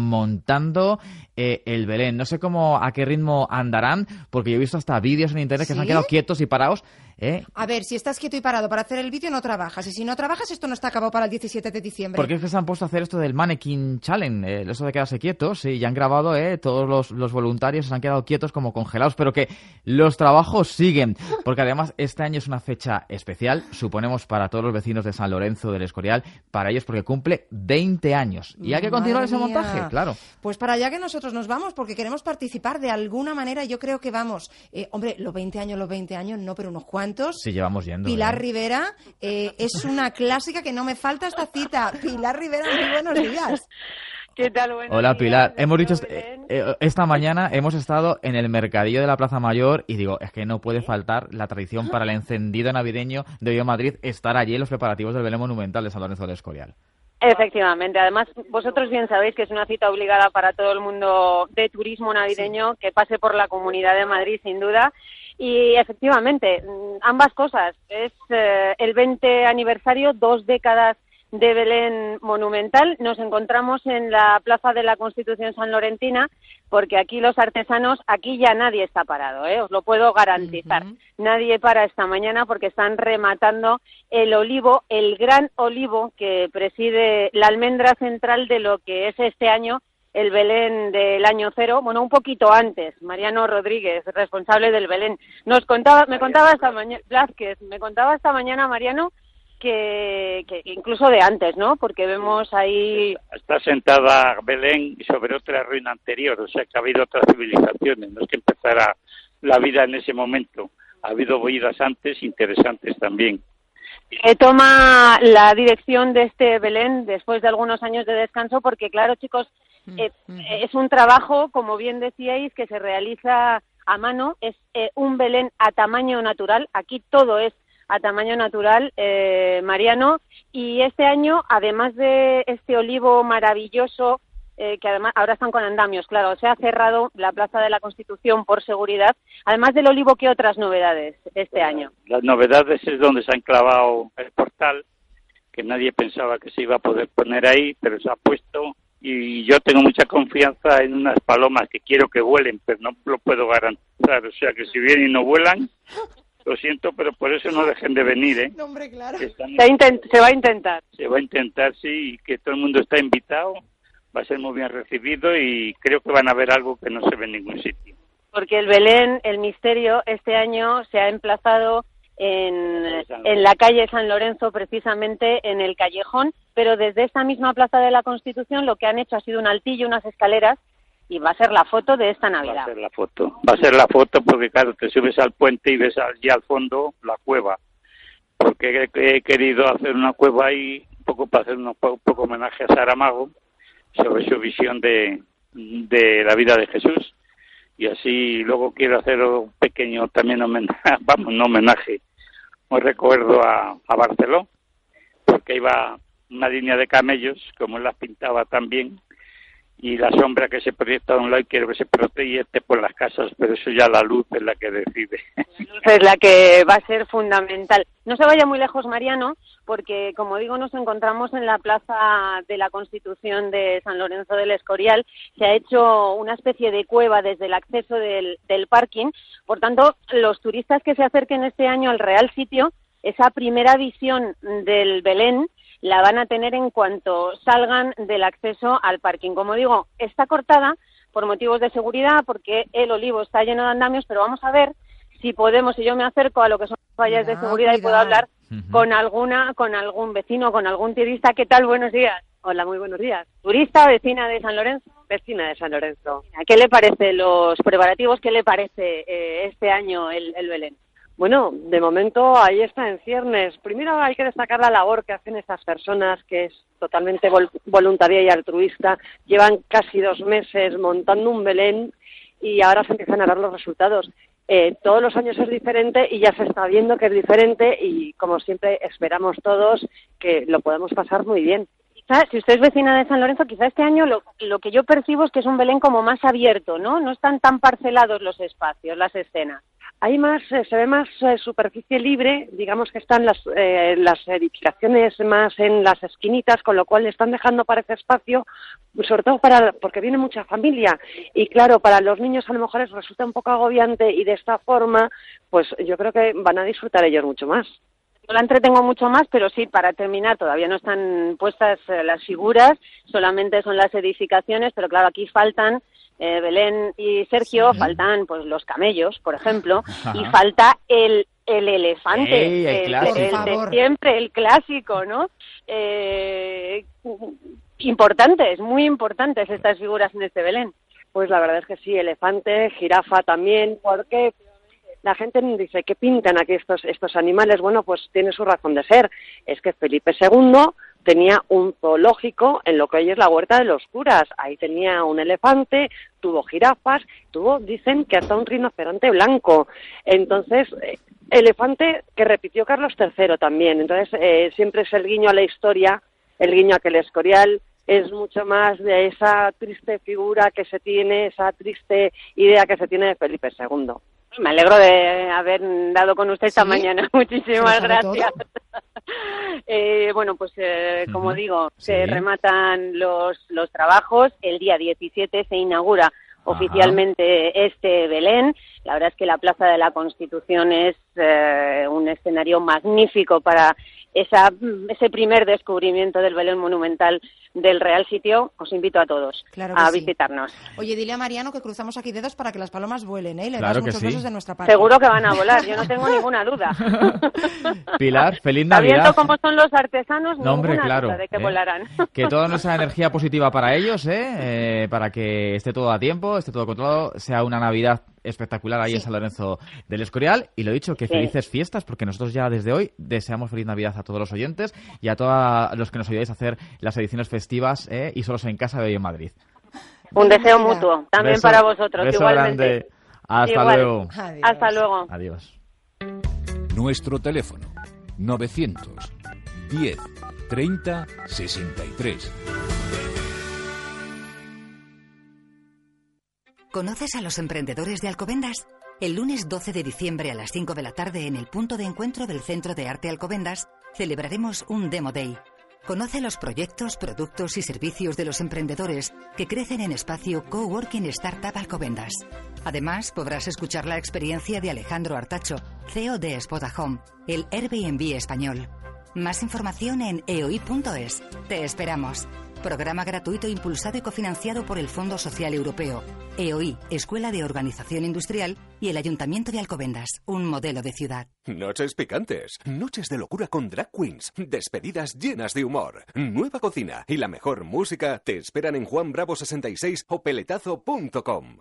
S2: montando el Belén. No sé a qué ritmo andarán, porque yo he visto hasta vídeos en internet que se han quedado quietos y parados.
S3: A ver, si estás quieto y parado para hacer el vídeo, no trabajas. Y si no trabajas, esto no está acabado para el 17 de diciembre.
S2: Porque es que se han puesto a hacer esto del Mannequin Challenge, eso de quedarse quietos, y ya han grabado, todos los voluntarios se han quedado quietos como congelados, pero que los trabajos siguen, porque además este año es una fecha especial, suponemos, para todos los vecinos de San Lorenzo del Escorial, para ellos porque cumple 20 años. Y hay que continuar ese montaje, claro.
S3: Pues para allá que nosotros nos vamos, porque queremos participar de alguna manera. Yo creo que vamos, hombre, los 20 años no, pero unos cuantos.
S2: Sí, llevamos yendo.
S3: Pilar Rivera, es una clásica que no me falta esta cita. Pilar Rivera, muy buenos días.
S17: ¿Qué tal? Buenos
S2: Hola,
S17: días.
S2: Pilar. Hemos dicho esta mañana hemos estado en el mercadillo de la Plaza Mayor y digo, es que no puede faltar la tradición para el encendido navideño de Bio Madrid, estar allí en los preparativos del Belén monumental de San Lorenzo del Escorial.
S17: Efectivamente, además vosotros bien sabéis que es una cita obligada para todo el mundo de turismo navideño que pase por la Comunidad de Madrid, sin duda. Y efectivamente, ambas cosas. Es el 20 aniversario, 2 décadas de Belén monumental. Nos encontramos en la Plaza de la Constitución sanlorentina, porque aquí los artesanos, aquí ya nadie está parado, os lo puedo garantizar. Nadie para esta mañana porque están rematando el olivo, el gran olivo que preside la almendra central de lo que es este año el Belén del año cero, bueno, un poquito antes. Mariano Rodríguez, responsable del Belén, me contaba esta mañana, Blázquez, me contaba esta mañana, Mariano, que incluso de antes, ¿no? Porque vemos ahí...
S18: Está sentada Belén sobre otra ruina anterior, o sea que ha habido otras civilizaciones, no es que empezara la vida en ese momento. Ha habido vidas antes interesantes también.
S17: Toma la dirección de este Belén después de algunos años de descanso, porque claro, chicos, es un trabajo, como bien decíais, que se realiza a mano, es un Belén a tamaño natural, aquí todo es a tamaño natural, Mariano, y este año, además de este olivo maravilloso, que además ahora están con andamios, claro, se ha cerrado la Plaza de la Constitución por seguridad, además del olivo, ¿qué otras novedades este año?
S18: Las novedades es donde se ha enclavado el portal, que nadie pensaba que se iba a poder poner ahí, pero se ha puesto, y yo tengo mucha confianza en unas palomas que quiero que vuelen, pero no lo puedo garantizar, o sea que si vienen y no vuelan, lo siento, pero por eso no dejen de venir, ¿eh?
S3: No, hombre, claro.
S17: Se va a intentar.
S18: Se va a intentar, sí, y que todo el mundo está invitado, va a ser muy bien recibido y creo que van a ver algo que no se ve en ningún sitio.
S17: Porque el Belén, el misterio, este año se ha emplazado en la calle San Lorenzo, precisamente en el callejón, pero desde esta misma Plaza de la Constitución lo que han hecho ha sido un altillo, unas escaleras, y va a ser la foto de esta Navidad.
S18: Va a ser la foto porque, claro, te subes al puente y ves allí al fondo la cueva, porque he querido hacer una cueva ahí, un poco para hacer un poco homenaje a Saramago, sobre su visión de la vida de Jesús, y así luego quiero hacer un pequeño también homenaje, un recuerdo a Barceló, porque iba una línea de camellos, como él las pintaba también, y la sombra que se proyecta a un lado y quiero que se proyecte por las casas, pero eso ya la luz es la que decide.
S17: Es la que va a ser fundamental. No se vaya muy lejos, Mariano, porque, como digo, nos encontramos en la Plaza de la Constitución de San Lorenzo del Escorial. Se ha hecho una especie de cueva desde el acceso del parking. Por tanto, los turistas que se acerquen este año al Real Sitio, esa primera visión del Belén la van a tener en cuanto salgan del acceso al parking. Como digo, está cortada por motivos de seguridad, porque el olivo está lleno de andamios, pero vamos a ver si podemos, si yo me acerco a lo que son vallas de seguridad y puedo hablar con algún vecino, con algún turista. ¿Qué tal? Buenos días.
S19: Hola, muy buenos días.
S17: ¿Turista, vecina de San Lorenzo?
S19: Vecina de San Lorenzo.
S17: ¿Qué le parece los preparativos? ¿Qué le parece este año el Belén?
S19: Bueno, de momento ahí está en ciernes. Primero hay que destacar la labor que hacen estas personas, que es totalmente voluntaria y altruista. Llevan casi 2 meses montando un Belén y ahora se empiezan a ver los resultados. Todos los años es diferente y ya se está viendo que es diferente y, como siempre, esperamos todos que lo podemos pasar muy bien.
S17: Quizá, si usted es vecina de San Lorenzo, quizá este año lo que yo percibo es que es un Belén como más abierto, ¿no? No están tan parcelados los espacios, las escenas.
S19: Hay más, se ve más superficie libre, digamos que están las edificaciones más en las esquinitas, con lo cual le están dejando para ese espacio, sobre todo porque viene mucha familia, y claro, para los niños a lo mejor les resulta un poco agobiante, y de esta forma, pues yo creo que van a disfrutar ellos mucho más.
S17: No la entretengo mucho más, pero sí, para terminar, todavía no están puestas las figuras, solamente son las edificaciones, pero claro, aquí faltan Belén y Sergio, faltan pues los camellos, por ejemplo, y falta el elefante, el de siempre, el clásico, ¿no? Importantes, muy importantes estas figuras en este Belén.
S19: Pues la verdad es que sí, elefante, jirafa también, porque la gente dice, ¿qué pintan aquí estos animales? Bueno, pues tiene su razón de ser. Es que Felipe II tenía un zoológico en lo que hoy es la Huerta de los Curas. Ahí tenía un elefante, tuvo jirafas, dicen que hasta un rinoceronte blanco. Entonces, elefante que repitió Carlos III también. Entonces, siempre es el guiño a la historia, el guiño a que el Escorial es mucho más de esa triste figura que se tiene, esa triste idea que se tiene de Felipe II.
S17: Me alegro de haber dado con usted esta mañana. Muchísimas gracias. Bueno, pues como digo, se rematan los trabajos. El día 17 se inaugura oficialmente este Belén. La verdad es que la Plaza de la Constitución es un escenario magnífico para ese primer descubrimiento del Belén monumental del Real Sitio. Os invito a todos a visitarnos.
S3: Oye, dile a Mariano que cruzamos aquí dedos para que las palomas vuelen, ¿eh? Y le das muchos besos de nuestra parte.
S17: Seguro que van a volar, yo no tengo ninguna duda.
S2: Pilar, feliz Navidad.
S17: Sabiendo cómo son los artesanos, ninguna duda de que volarán.
S2: Que toda nuestra energía positiva para ellos, para que esté todo a tiempo, esté todo controlado, sea una Navidad espectacular ahí en San Lorenzo del Escorial. Y lo dicho, que felices fiestas, porque nosotros ya desde hoy deseamos feliz Navidad a todos los oyentes y a todos los que nos ayudáis a hacer las ediciones festivas y solos en casa de hoy en Madrid.
S17: Un deseo mutuo, también para vosotros,
S2: beso
S17: igualmente.
S2: Grande. Hasta luego.
S17: Adiós. Hasta luego.
S2: Adiós.
S10: Nuestro teléfono 910 30 63.
S13: ¿Conoces a los emprendedores de Alcobendas? El lunes 12 de diciembre a las 5 de la tarde en el punto de encuentro del Centro de Arte Alcobendas celebraremos un Demo Day. Conoce los proyectos, productos y servicios de los emprendedores que crecen en espacio Coworking Startup Alcobendas. Además, podrás escuchar la experiencia de Alejandro Artacho, CEO de Spotahome, el Airbnb español. Más información en eoi.es. Te esperamos. Programa gratuito impulsado y cofinanciado por el Fondo Social Europeo. EOI, Escuela de Organización Industrial, y el Ayuntamiento de Alcobendas, un modelo de ciudad.
S14: Noches picantes, noches de locura con drag queens, despedidas llenas de humor, nueva cocina y la mejor música te esperan en Juan Bravo 66 o peletazo.com.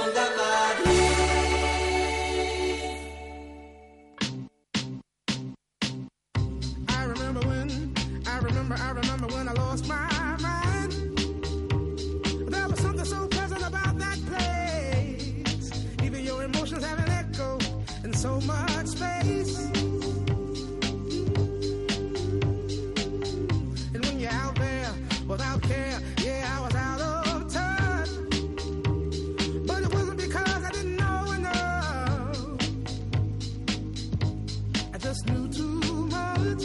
S20: I remember when I lost my mind. There was something so pleasant about that place. Even your emotions have an echo in so much space. And when you're out there without care, yeah, I was out of touch. But it wasn't because I didn't know enough. I just knew too much.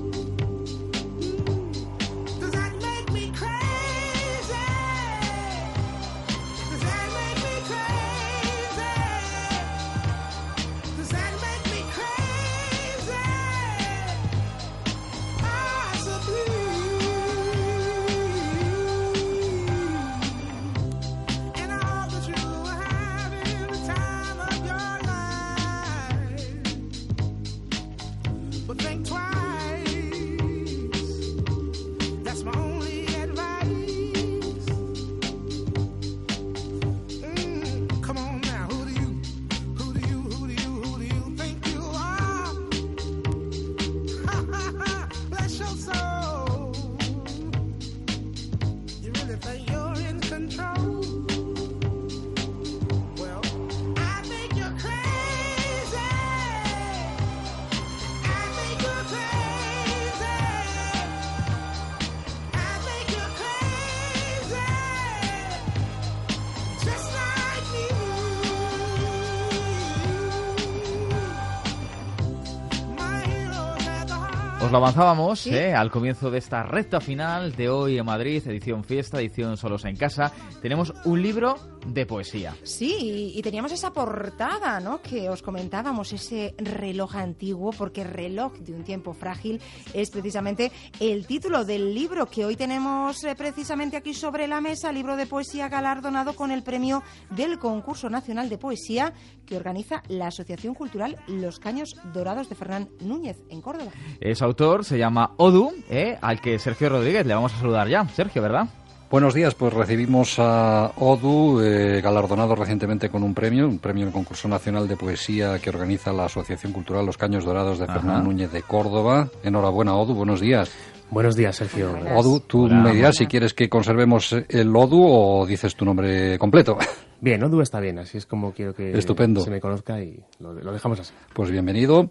S2: Os lo avanzábamos, ¿sí? Al comienzo de esta recta final de Hoy en Madrid, edición fiesta, edición Solos en Casa. Tenemos un libro de poesía.
S3: Sí, y teníamos esa portada, ¿no?, que os comentábamos, ese reloj antiguo, porque reloj de un tiempo frágil es precisamente el título del libro que hoy tenemos precisamente aquí sobre la mesa, libro de poesía galardonado con el premio del Concurso Nacional de Poesía que organiza la Asociación Cultural Los Caños Dorados de Fernán Núñez, en Córdoba.
S2: Es autor, se llama Odu, al que Sergio Rodríguez le vamos a saludar ya. Sergio, ¿verdad?
S11: Buenos días, pues recibimos a Odu, galardonado recientemente con un premio del Concurso Nacional de Poesía que organiza la Asociación Cultural Los Caños Dorados de Fernán Núñez de Córdoba. Enhorabuena, Odu, buenos días.
S21: Buenos días, Sergio.
S11: Buenas. Odu, tú me dirás si quieres que conservemos el Odu o dices tu nombre completo.
S21: Bien, Odu está bien, así es como quiero que
S11: Estupendo.
S21: Se me conozca y lo dejamos así.
S11: Pues bienvenido.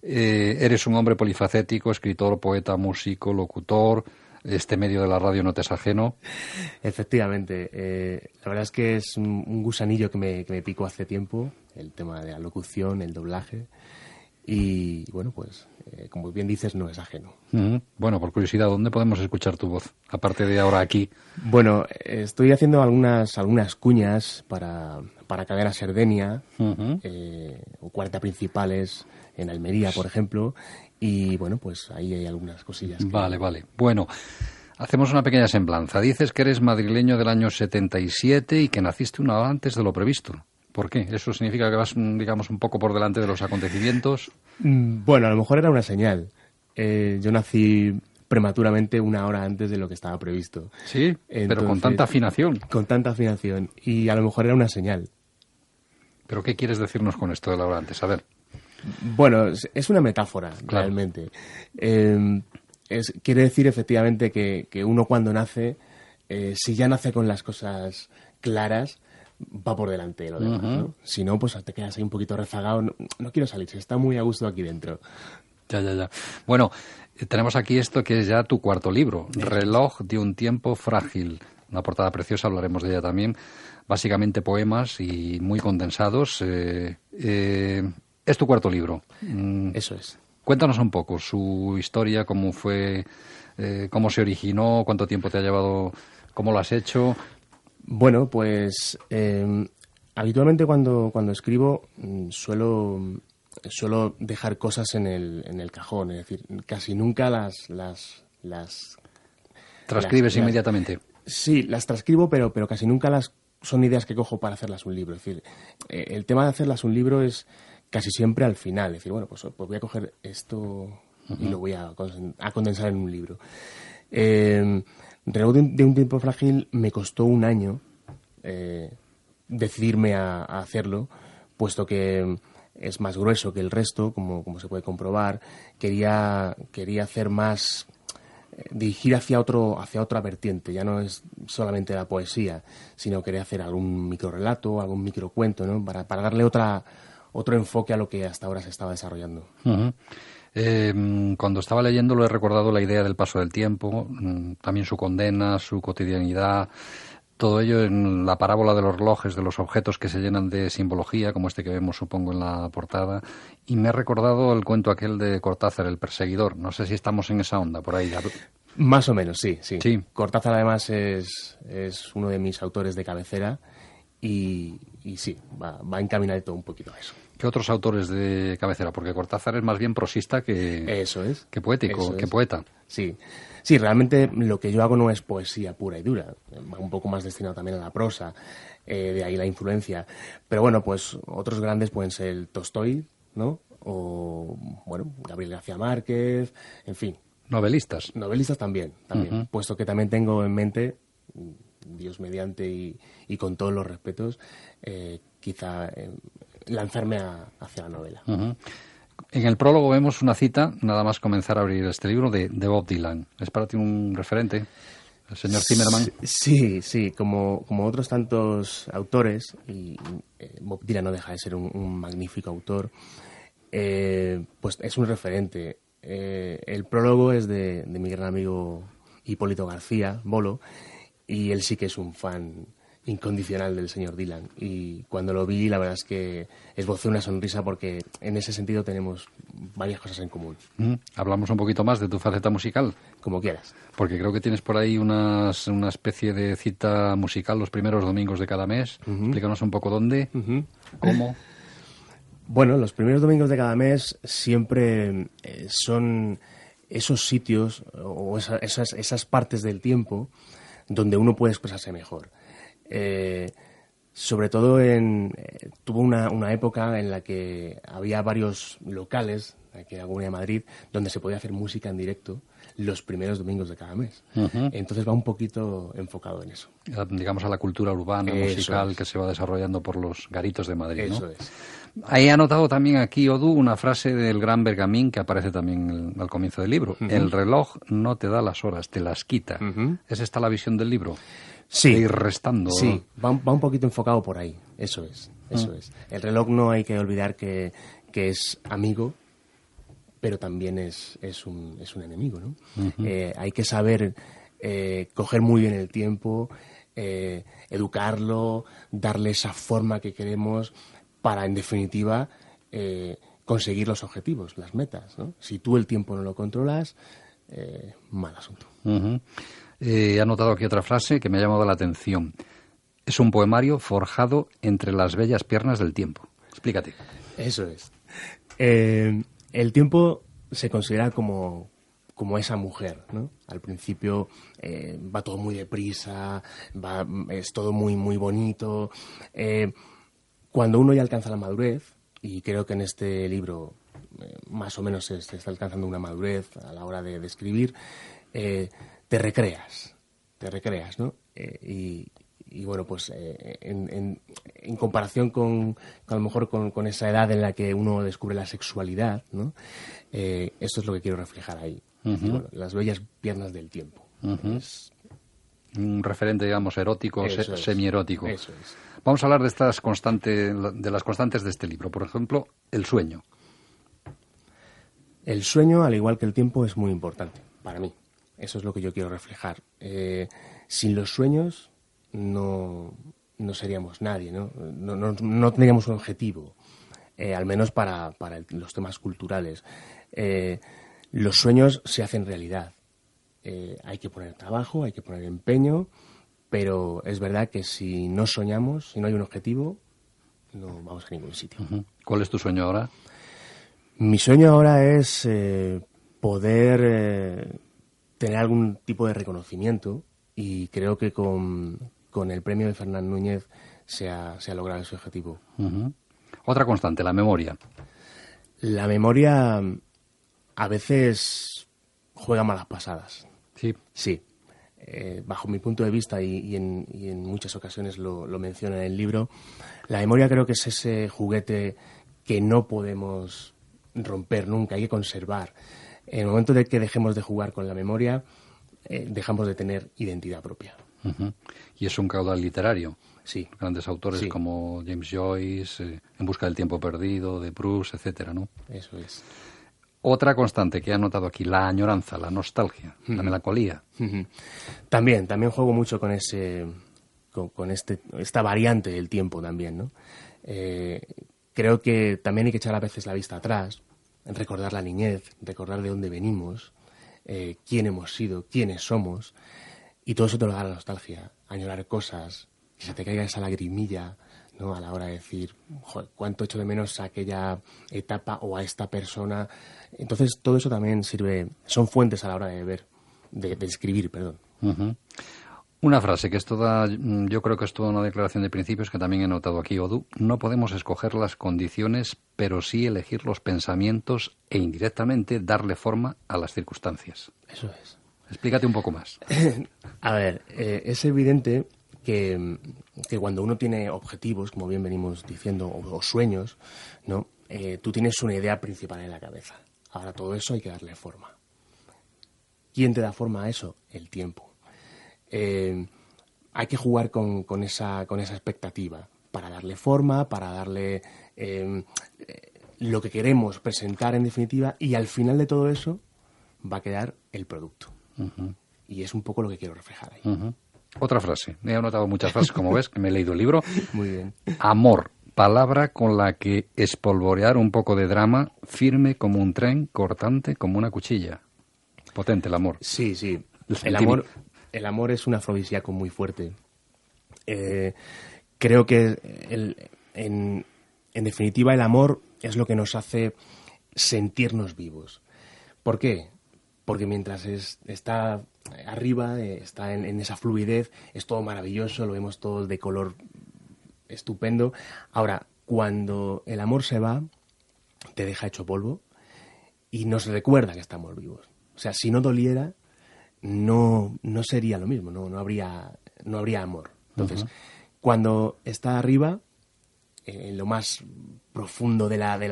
S11: Eres un hombre polifacético, escritor, poeta, músico, locutor. Este medio de la radio no te es ajeno.
S21: Efectivamente. La verdad es que es un gusanillo que me picó hace tiempo, el tema de la locución, el doblaje. Y bueno, pues como bien dices, no es ajeno.
S11: Bueno, por curiosidad, ¿dónde podemos escuchar tu voz? Aparte de ahora aquí.
S21: Bueno, estoy haciendo algunas cuñas para Cadena Sardenia, o 40 principales en Almería, por ejemplo. Y bueno, pues ahí hay algunas cosillas.
S11: Vale. Bueno, hacemos una pequeña semblanza. Dices que eres madrileño del año 77 y que naciste una hora antes de lo previsto. ¿Por qué? ¿Eso significa que vas, digamos, un poco por delante de los acontecimientos?
S21: Bueno, a lo mejor era una señal. Yo nací prematuramente una hora antes de lo que estaba previsto.
S11: Sí, pero con tanta afinación.
S21: Con tanta afinación. Y a lo mejor era una señal.
S11: ¿Pero qué quieres decirnos con esto de la hora antes? A ver.
S21: Bueno, es una metáfora,
S11: claro.
S21: Realmente. Quiere decir efectivamente que uno cuando nace, si ya nace con las cosas claras, va por delante de lo demás, ¿no? Si no, pues te quedas ahí un poquito rezagado. No quiero salir, se está muy a gusto aquí dentro.
S11: Ya. Bueno, tenemos aquí esto que es ya tu cuarto libro, Reloj de un tiempo frágil. Una portada preciosa, hablaremos de ella también. Básicamente poemas y muy condensados. Es tu cuarto libro.
S21: Eso es.
S11: Cuéntanos un poco su historia, cómo fue, cómo se originó, cuánto tiempo te ha llevado, cómo lo has hecho.
S21: Bueno, pues habitualmente cuando escribo suelo dejar cosas en el cajón, es decir, casi nunca las
S11: transcribes inmediatamente.
S21: Sí, las transcribo, pero casi nunca son ideas que cojo para hacerlas un libro. Es decir, el tema de hacerlas un libro es casi siempre al final. Es decir, bueno, pues voy a coger esto y lo voy a condensar en un libro. Reloj de un tiempo frágil me costó un año decidirme a hacerlo, puesto que es más grueso que el resto, como se puede comprobar. Quería hacer más, dirigir hacia otra vertiente. Ya no es solamente la poesía, sino quería hacer algún microrelato, algún microcuento, ¿no? Para darle otro enfoque a lo que hasta ahora se estaba desarrollando.
S11: Cuando estaba leyéndolo he recordado la idea del paso del tiempo, también su condena, su cotidianidad, todo ello en la parábola de los relojes, de los objetos que se llenan de simbología, como este que vemos, supongo, en la portada. Y me ha recordado el cuento aquel de Cortázar, El perseguidor. No sé si estamos en esa onda por ahí.
S21: Más o menos, sí. Cortázar, además, es uno de mis autores de cabecera y sí, va encaminado un poquito a eso.
S11: ¿Qué otros autores de cabecera? Porque Cortázar es más bien prosista que...
S21: Eso es.
S11: Que poético, que poeta.
S21: Sí, realmente lo que yo hago no es poesía pura y dura, va un poco más destinado también a la prosa, de ahí la influencia. Pero bueno, pues otros grandes pueden ser Tolstói, ¿no? O, bueno, Gabriel García Márquez, en fin.
S11: Novelistas.
S21: Novelistas también, puesto que también tengo en mente, Dios mediante y con todos los respetos, quizá lanzarme hacia la novela.
S11: En el prólogo vemos una cita, nada más comenzar a abrir este libro, de Bob Dylan. ¿Es para ti un referente, el señor Zimmerman?
S21: Sí, como otros tantos autores, y Bob Dylan no deja de ser un magnífico autor, pues es un referente. El prólogo es de mi gran amigo Hipólito García, Bolo, y él sí que es un fan incondicional del señor Dylan, y cuando lo vi la verdad es que esbocé una sonrisa porque en ese sentido tenemos varias cosas en común.
S11: Hablamos un poquito más de tu faceta musical.
S21: Como quieras.
S11: Porque creo que tienes por ahí una especie de cita musical los primeros domingos de cada mes. Explícanos un poco dónde, cómo.
S21: Bueno, los primeros domingos de cada mes siempre son esos sitios o esas partes del tiempo donde uno puede expresarse mejor. Sobre todo tuvo una época en la que había varios locales aquí en la Comunidad de Madrid donde se podía hacer música en directo los primeros domingos de cada mes. Entonces va un poquito enfocado en eso.
S11: Digamos a la cultura urbana, musical, que se va desarrollando por los garitos de Madrid, ¿no?
S21: Eso es.
S11: Ahí ha anotado también aquí, Odu, una frase del gran Bergamín que aparece también al comienzo del libro. El reloj no te da las horas, te las quita. ¿Es esta la visión del libro?
S21: Sí.
S11: De ir restando.
S21: Sí, va un poquito enfocado por ahí. Eso es. El reloj no hay que olvidar que es amigo, pero también es un enemigo, ¿no? Hay que saber coger muy bien el tiempo, educarlo, darle esa forma que queremos para, en definitiva, conseguir los objetivos, las metas, ¿no? Si tú el tiempo no lo controlas, mal asunto.
S11: He anotado aquí otra frase que me ha llamado la atención. Es un poemario forjado entre las bellas piernas del tiempo. Explícate.
S21: Eso es. El tiempo se considera como esa mujer, ¿no? Al principio va todo muy deprisa, es todo muy, muy bonito. Cuando uno ya alcanza la madurez, y creo que en este libro más o menos se está alcanzando una madurez a la hora de escribir, te recreas, ¿no? Y bueno, pues en comparación con a lo mejor con esa edad en la que uno descubre la sexualidad, ¿no? Esto es lo que quiero reflejar ahí. Y bueno, las bellas piernas del tiempo.
S11: Un referente, digamos, erótico, semierótico.
S21: Eso es.
S11: Vamos a hablar de las constantes de este libro. Por ejemplo, el sueño.
S21: El sueño, al igual que el tiempo, es muy importante para mí. Eso es lo que yo quiero reflejar. Sin los sueños no seríamos nadie, ¿no? No tendríamos un objetivo, al menos para los temas culturales. Los sueños se hacen realidad. Hay que poner trabajo, hay que poner empeño, pero es verdad que si no soñamos, si no hay un objetivo, no vamos a ningún sitio.
S11: ¿Cuál es tu sueño ahora?
S21: Mi sueño ahora es poder tener algún tipo de reconocimiento, y creo que con el premio de Fernán Núñez se ha logrado ese objetivo.
S11: Otra constante, la memoria.
S21: La memoria a veces juega malas pasadas.
S11: Sí.
S21: Sí. Bajo mi punto de vista, y en muchas ocasiones lo menciona en el libro, la memoria creo que es ese juguete que no podemos romper nunca, hay que conservar. En el momento de que dejemos de jugar con la memoria, dejamos de tener identidad propia.
S11: Y es un caudal literario.
S21: Sí.
S11: Grandes autores como James Joyce, En busca del tiempo perdido, de Proust, etcétera, ¿no?
S21: Eso es.
S11: Otra constante que he anotado aquí, la añoranza, la nostalgia, la melancolía.
S21: También juego mucho con esta variante del tiempo también, ¿no? Creo que también hay que echar a veces la vista atrás, recordar la niñez, recordar de dónde venimos, quién hemos sido, quiénes somos, y todo eso te lo da la nostalgia, añorar cosas, que se te caiga esa lagrimilla, ¿no? A la hora de decir, joder, cuánto echo de menos a aquella etapa o a esta persona. Entonces todo eso también sirve, son fuentes a la hora de escribir, perdón.
S11: Una frase que es toda, yo creo que es toda una declaración de principios que también he notado aquí, Odu. No podemos escoger las condiciones, pero sí elegir los pensamientos e indirectamente darle forma a las circunstancias.
S21: Eso es.
S11: Explícate un poco más.
S21: A ver, es evidente que cuando uno tiene objetivos, como bien venimos diciendo, o sueños, ¿no? Tú tienes una idea principal en la cabeza. Ahora todo eso hay que darle forma. ¿Quién te da forma a eso? El tiempo. Hay que jugar con esa expectativa para darle forma, para darle lo que queremos presentar en definitiva, y al final de todo eso va a quedar el producto. Y es un poco lo que quiero reflejar ahí.
S11: Otra frase. He anotado muchas frases, como ves, que me he leído el libro.
S21: Muy bien.
S11: Amor, palabra con la que espolvorear un poco de drama, firme como un tren, cortante como una cuchilla. Potente el amor.
S21: Sí. El amor es un afrodisíaco muy fuerte. Creo que en definitiva el amor es lo que nos hace sentirnos vivos. ¿Por qué? Porque mientras está arriba, está en esa fluidez, es todo maravilloso, lo vemos todo de color estupendo. Ahora, cuando el amor se va, te deja hecho polvo y nos recuerda que estamos vivos. O sea, si no doliera, no sería lo mismo, no habría amor. Entonces, cuando está arriba, en lo más profundo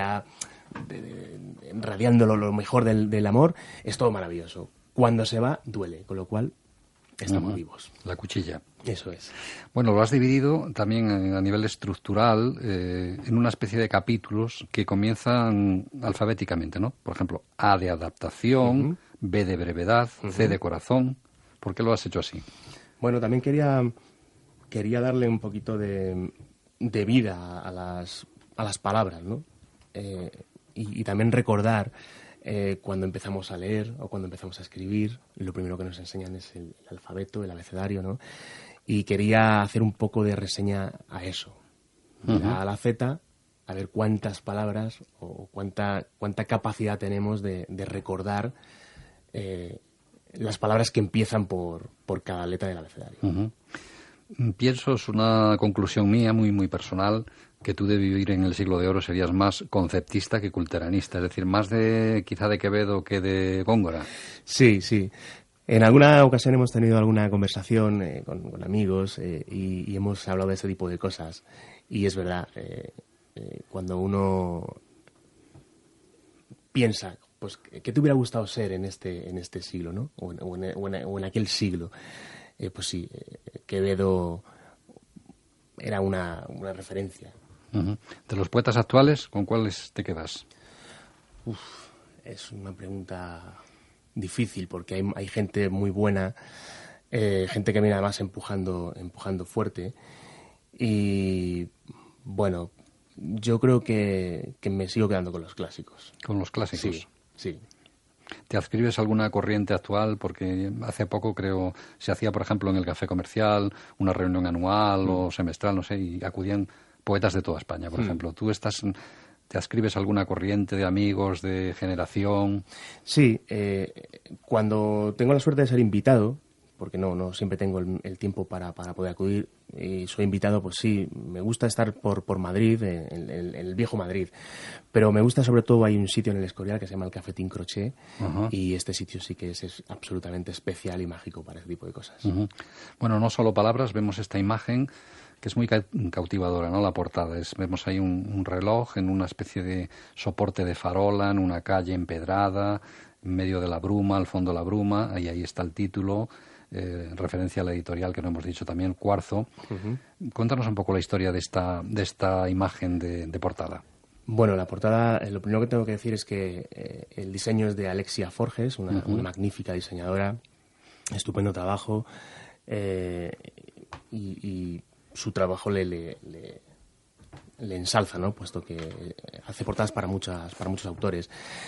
S21: radiando lo mejor del amor, es todo maravilloso. Cuando se va, duele, con lo cual estamos vivos.
S11: La cuchilla.
S21: Eso es.
S11: Bueno, lo has dividido también a nivel estructural en una especie de capítulos que comienzan alfabéticamente, ¿no? Por ejemplo, A de adaptación, B de brevedad, C de corazón. ¿Por qué lo has hecho así?
S21: Bueno, también quería darle un poquito de vida a las palabras, ¿no? Y también recordar cuando empezamos a leer o cuando empezamos a escribir, lo primero que nos enseñan es el alfabeto, el abecedario, ¿no? Y quería hacer un poco de reseña a eso. De la A a la Z, a ver cuántas palabras o cuánta capacidad tenemos de recordar las palabras que empiezan por cada letra del abecedario.
S11: Pienso, es una conclusión mía muy, muy personal, que tú de vivir en el siglo de oro serías más conceptista que culteranista, es decir, más quizá de Quevedo que de Góngora.
S21: Sí. En alguna ocasión hemos tenido alguna conversación con amigos y hemos hablado de ese tipo de cosas. Y es verdad, cuando uno piensa, pues, ¿qué te hubiera gustado ser en este siglo, ¿no? O en aquel siglo? pues sí, Quevedo era una referencia.
S11: De los poetas actuales, ¿con cuáles te quedas?
S21: Es una pregunta difícil porque hay gente muy buena, gente que viene además empujando fuerte, y bueno, yo creo que me sigo quedando con los clásicos.
S11: ¿Con los clásicos?
S21: Sí.
S11: ¿Te adscribes a alguna corriente actual? Porque hace poco, creo, se hacía, por ejemplo, en el Café Comercial una reunión anual o semestral, no sé, y acudían poetas de toda España, por ejemplo. ¿Tú te adscribes a alguna corriente de amigos, de generación?
S21: Sí, cuando tengo la suerte de ser invitado, porque no siempre tengo el tiempo para poder acudir, y soy invitado, pues sí, me gusta estar por Madrid, en el viejo Madrid, pero me gusta sobre todo, hay un sitio en el Escorial que se llama el Cafetín Crochet, y este sitio sí que es absolutamente especial y mágico para ese tipo de cosas.
S11: Bueno, no solo palabras, vemos esta imagen que es muy cautivadora, ¿no? La portada. Vemos ahí un reloj en una especie de soporte de farola, en una calle empedrada, en medio de la bruma, al fondo la bruma, y ahí está el título, en referencia a la editorial que no hemos dicho también, Cuarzo. Cuéntanos un poco la historia de esta imagen de portada.
S21: Bueno, la portada, lo primero que tengo que decir es que el diseño es de Alexia Forges, una magnífica diseñadora, estupendo trabajo, y su trabajo le ensalza, ¿no? Puesto que hace portadas para muchos autores.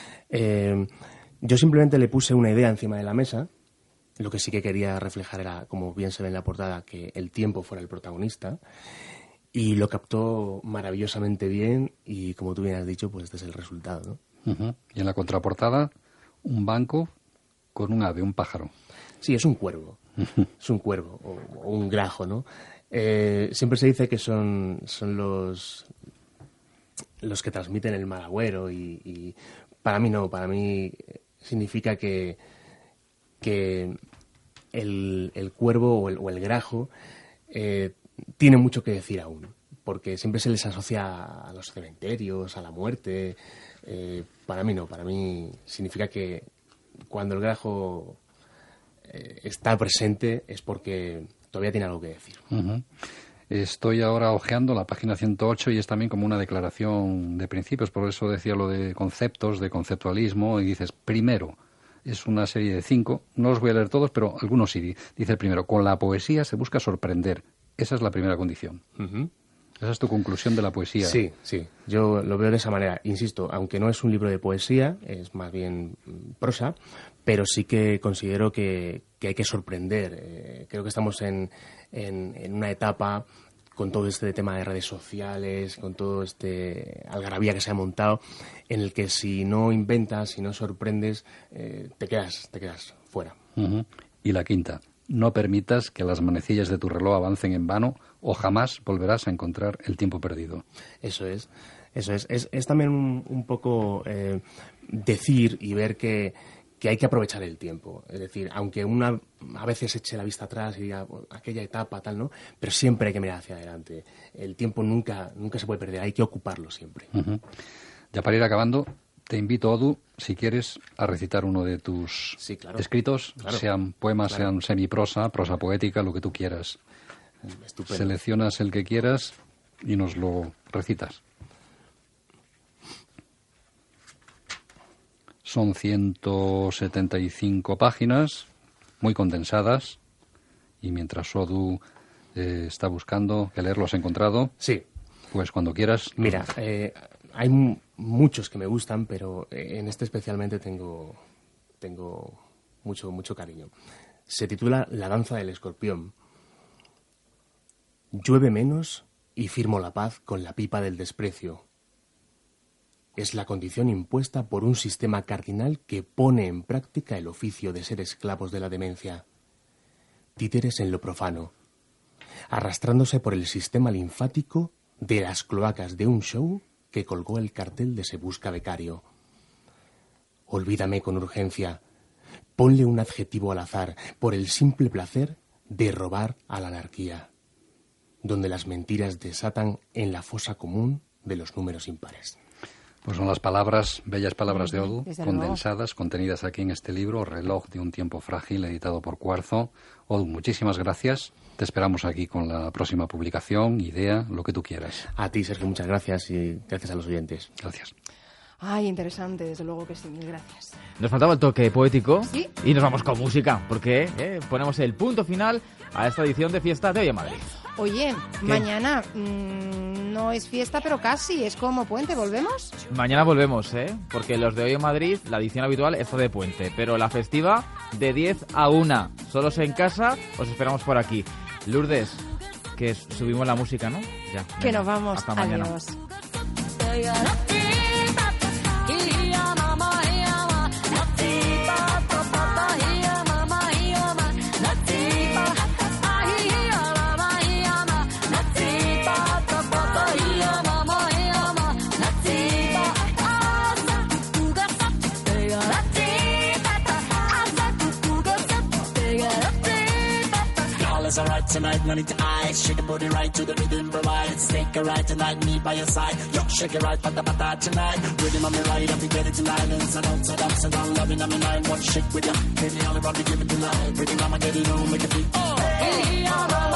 S21: Yo simplemente le puse una idea encima de la mesa. Lo que sí que quería reflejar era, como bien se ve en la portada, que el tiempo fuera el protagonista, y lo captó maravillosamente bien, y como tú bien has dicho, pues este es el resultado, ¿no?
S11: Y en la contraportada, un banco con un ave, un pájaro.
S21: Sí, es un cuervo. Es un cuervo o un grajo, ¿no? Siempre se dice que son los que transmiten el mal agüero, y para mí no, para mí significa que el cuervo o el grajo tiene mucho que decir aún, porque siempre se les asocia a los cementerios, a la muerte. Para mí no, para mí significa que cuando el grajo está presente es porque todavía tiene algo que decir.
S11: Estoy ahora hojeando la página 108 y es también como una declaración de principios, por eso decía lo de conceptos, de conceptualismo, y dices, primero, es una serie de 5, no los voy a leer todos, pero algunos sí. Dice el primero, con la poesía se busca sorprender. Esa es la primera condición. Esa es tu conclusión de la poesía.
S21: Sí, yo lo veo de esa manera. Insisto, aunque no es un libro de poesía, es más bien prosa, pero sí que considero que hay que sorprender. Creo que estamos en una etapa, con todo este tema de redes sociales, con todo este algarabía que se ha montado, en el que si no inventas, si no sorprendes, te quedas fuera.
S11: Y la quinta, no permitas que las manecillas de tu reloj avancen en vano o jamás volverás a encontrar el tiempo perdido.
S21: Eso es. Es también un poco decir y ver que hay que aprovechar el tiempo. Es decir, aunque una a veces eche la vista atrás y diga aquella etapa, tal, ¿no? Pero siempre hay que mirar hacia adelante. El tiempo nunca se puede perder, hay que ocuparlo siempre.
S11: Ya para ir acabando, te invito, Odu, si quieres, a recitar uno de tus escritos, sean poemas, sean semiprosa, prosa poética, lo que tú quieras.
S21: Estupendo.
S11: Seleccionas el que quieras y nos lo recitas. Son 175 páginas, muy condensadas, y mientras Odu está buscando que leerlo, ¿has encontrado?
S21: Sí.
S11: Pues cuando quieras.
S21: Mira, hay muchos que me gustan, pero en este especialmente tengo mucho cariño. Se titula La danza del escorpión. Llueve menos y firmo la paz con la pipa del desprecio. Es la condición impuesta por un sistema cardinal que pone en práctica el oficio de ser esclavos de la demencia. Títeres en lo profano, arrastrándose por el sistema linfático de las cloacas de un show que colgó el cartel de Se busca becario. Olvídame con urgencia. Ponle un adjetivo al azar por el simple placer de robar a la anarquía, donde las mentiras desatan en la fosa común de los números impares.
S11: Pues son las palabras, bellas palabras de Odu,
S3: Desde
S11: condensadas, contenidas aquí en este libro, Reloj de un tiempo frágil, editado por Cuarzo. Odu, muchísimas gracias. Te esperamos aquí con la próxima publicación, idea, lo que tú quieras.
S21: A ti, Sergio, muchas gracias y gracias a los oyentes.
S11: Gracias.
S3: Ay, interesante, desde luego que sí, mil gracias.
S2: Nos faltaba el toque poético.
S3: ¿Sí?
S2: Y nos vamos con música, porque ponemos el punto final a esta edición de Fiesta de Hoy en Madrid.
S3: Oye,
S2: ¿Qué?
S3: mañana no es fiesta, pero casi, es como puente, ¿volvemos?
S2: Mañana volvemos, porque los de Hoy en Madrid, la edición habitual está de puente, pero la festiva de 10 a 1. Solos en casa, os esperamos por aquí. Lourdes, que subimos la música, ¿no? Ya.
S3: Que
S2: venga,
S3: nos vamos,
S2: hasta mañana.
S3: adiós.
S6: It's alright tonight, no need to hide. Shake your body right to the rhythm provide. Take a ride tonight, me by your side. Yo, shake it right, pata tonight. Rhythm on me right, I'll be getting tonight. Inside out, upside down, loving on me line. One shake with ya. Baby, all around me, give it tonight. Pretty mama, get it on, make it feel. Oh, hey,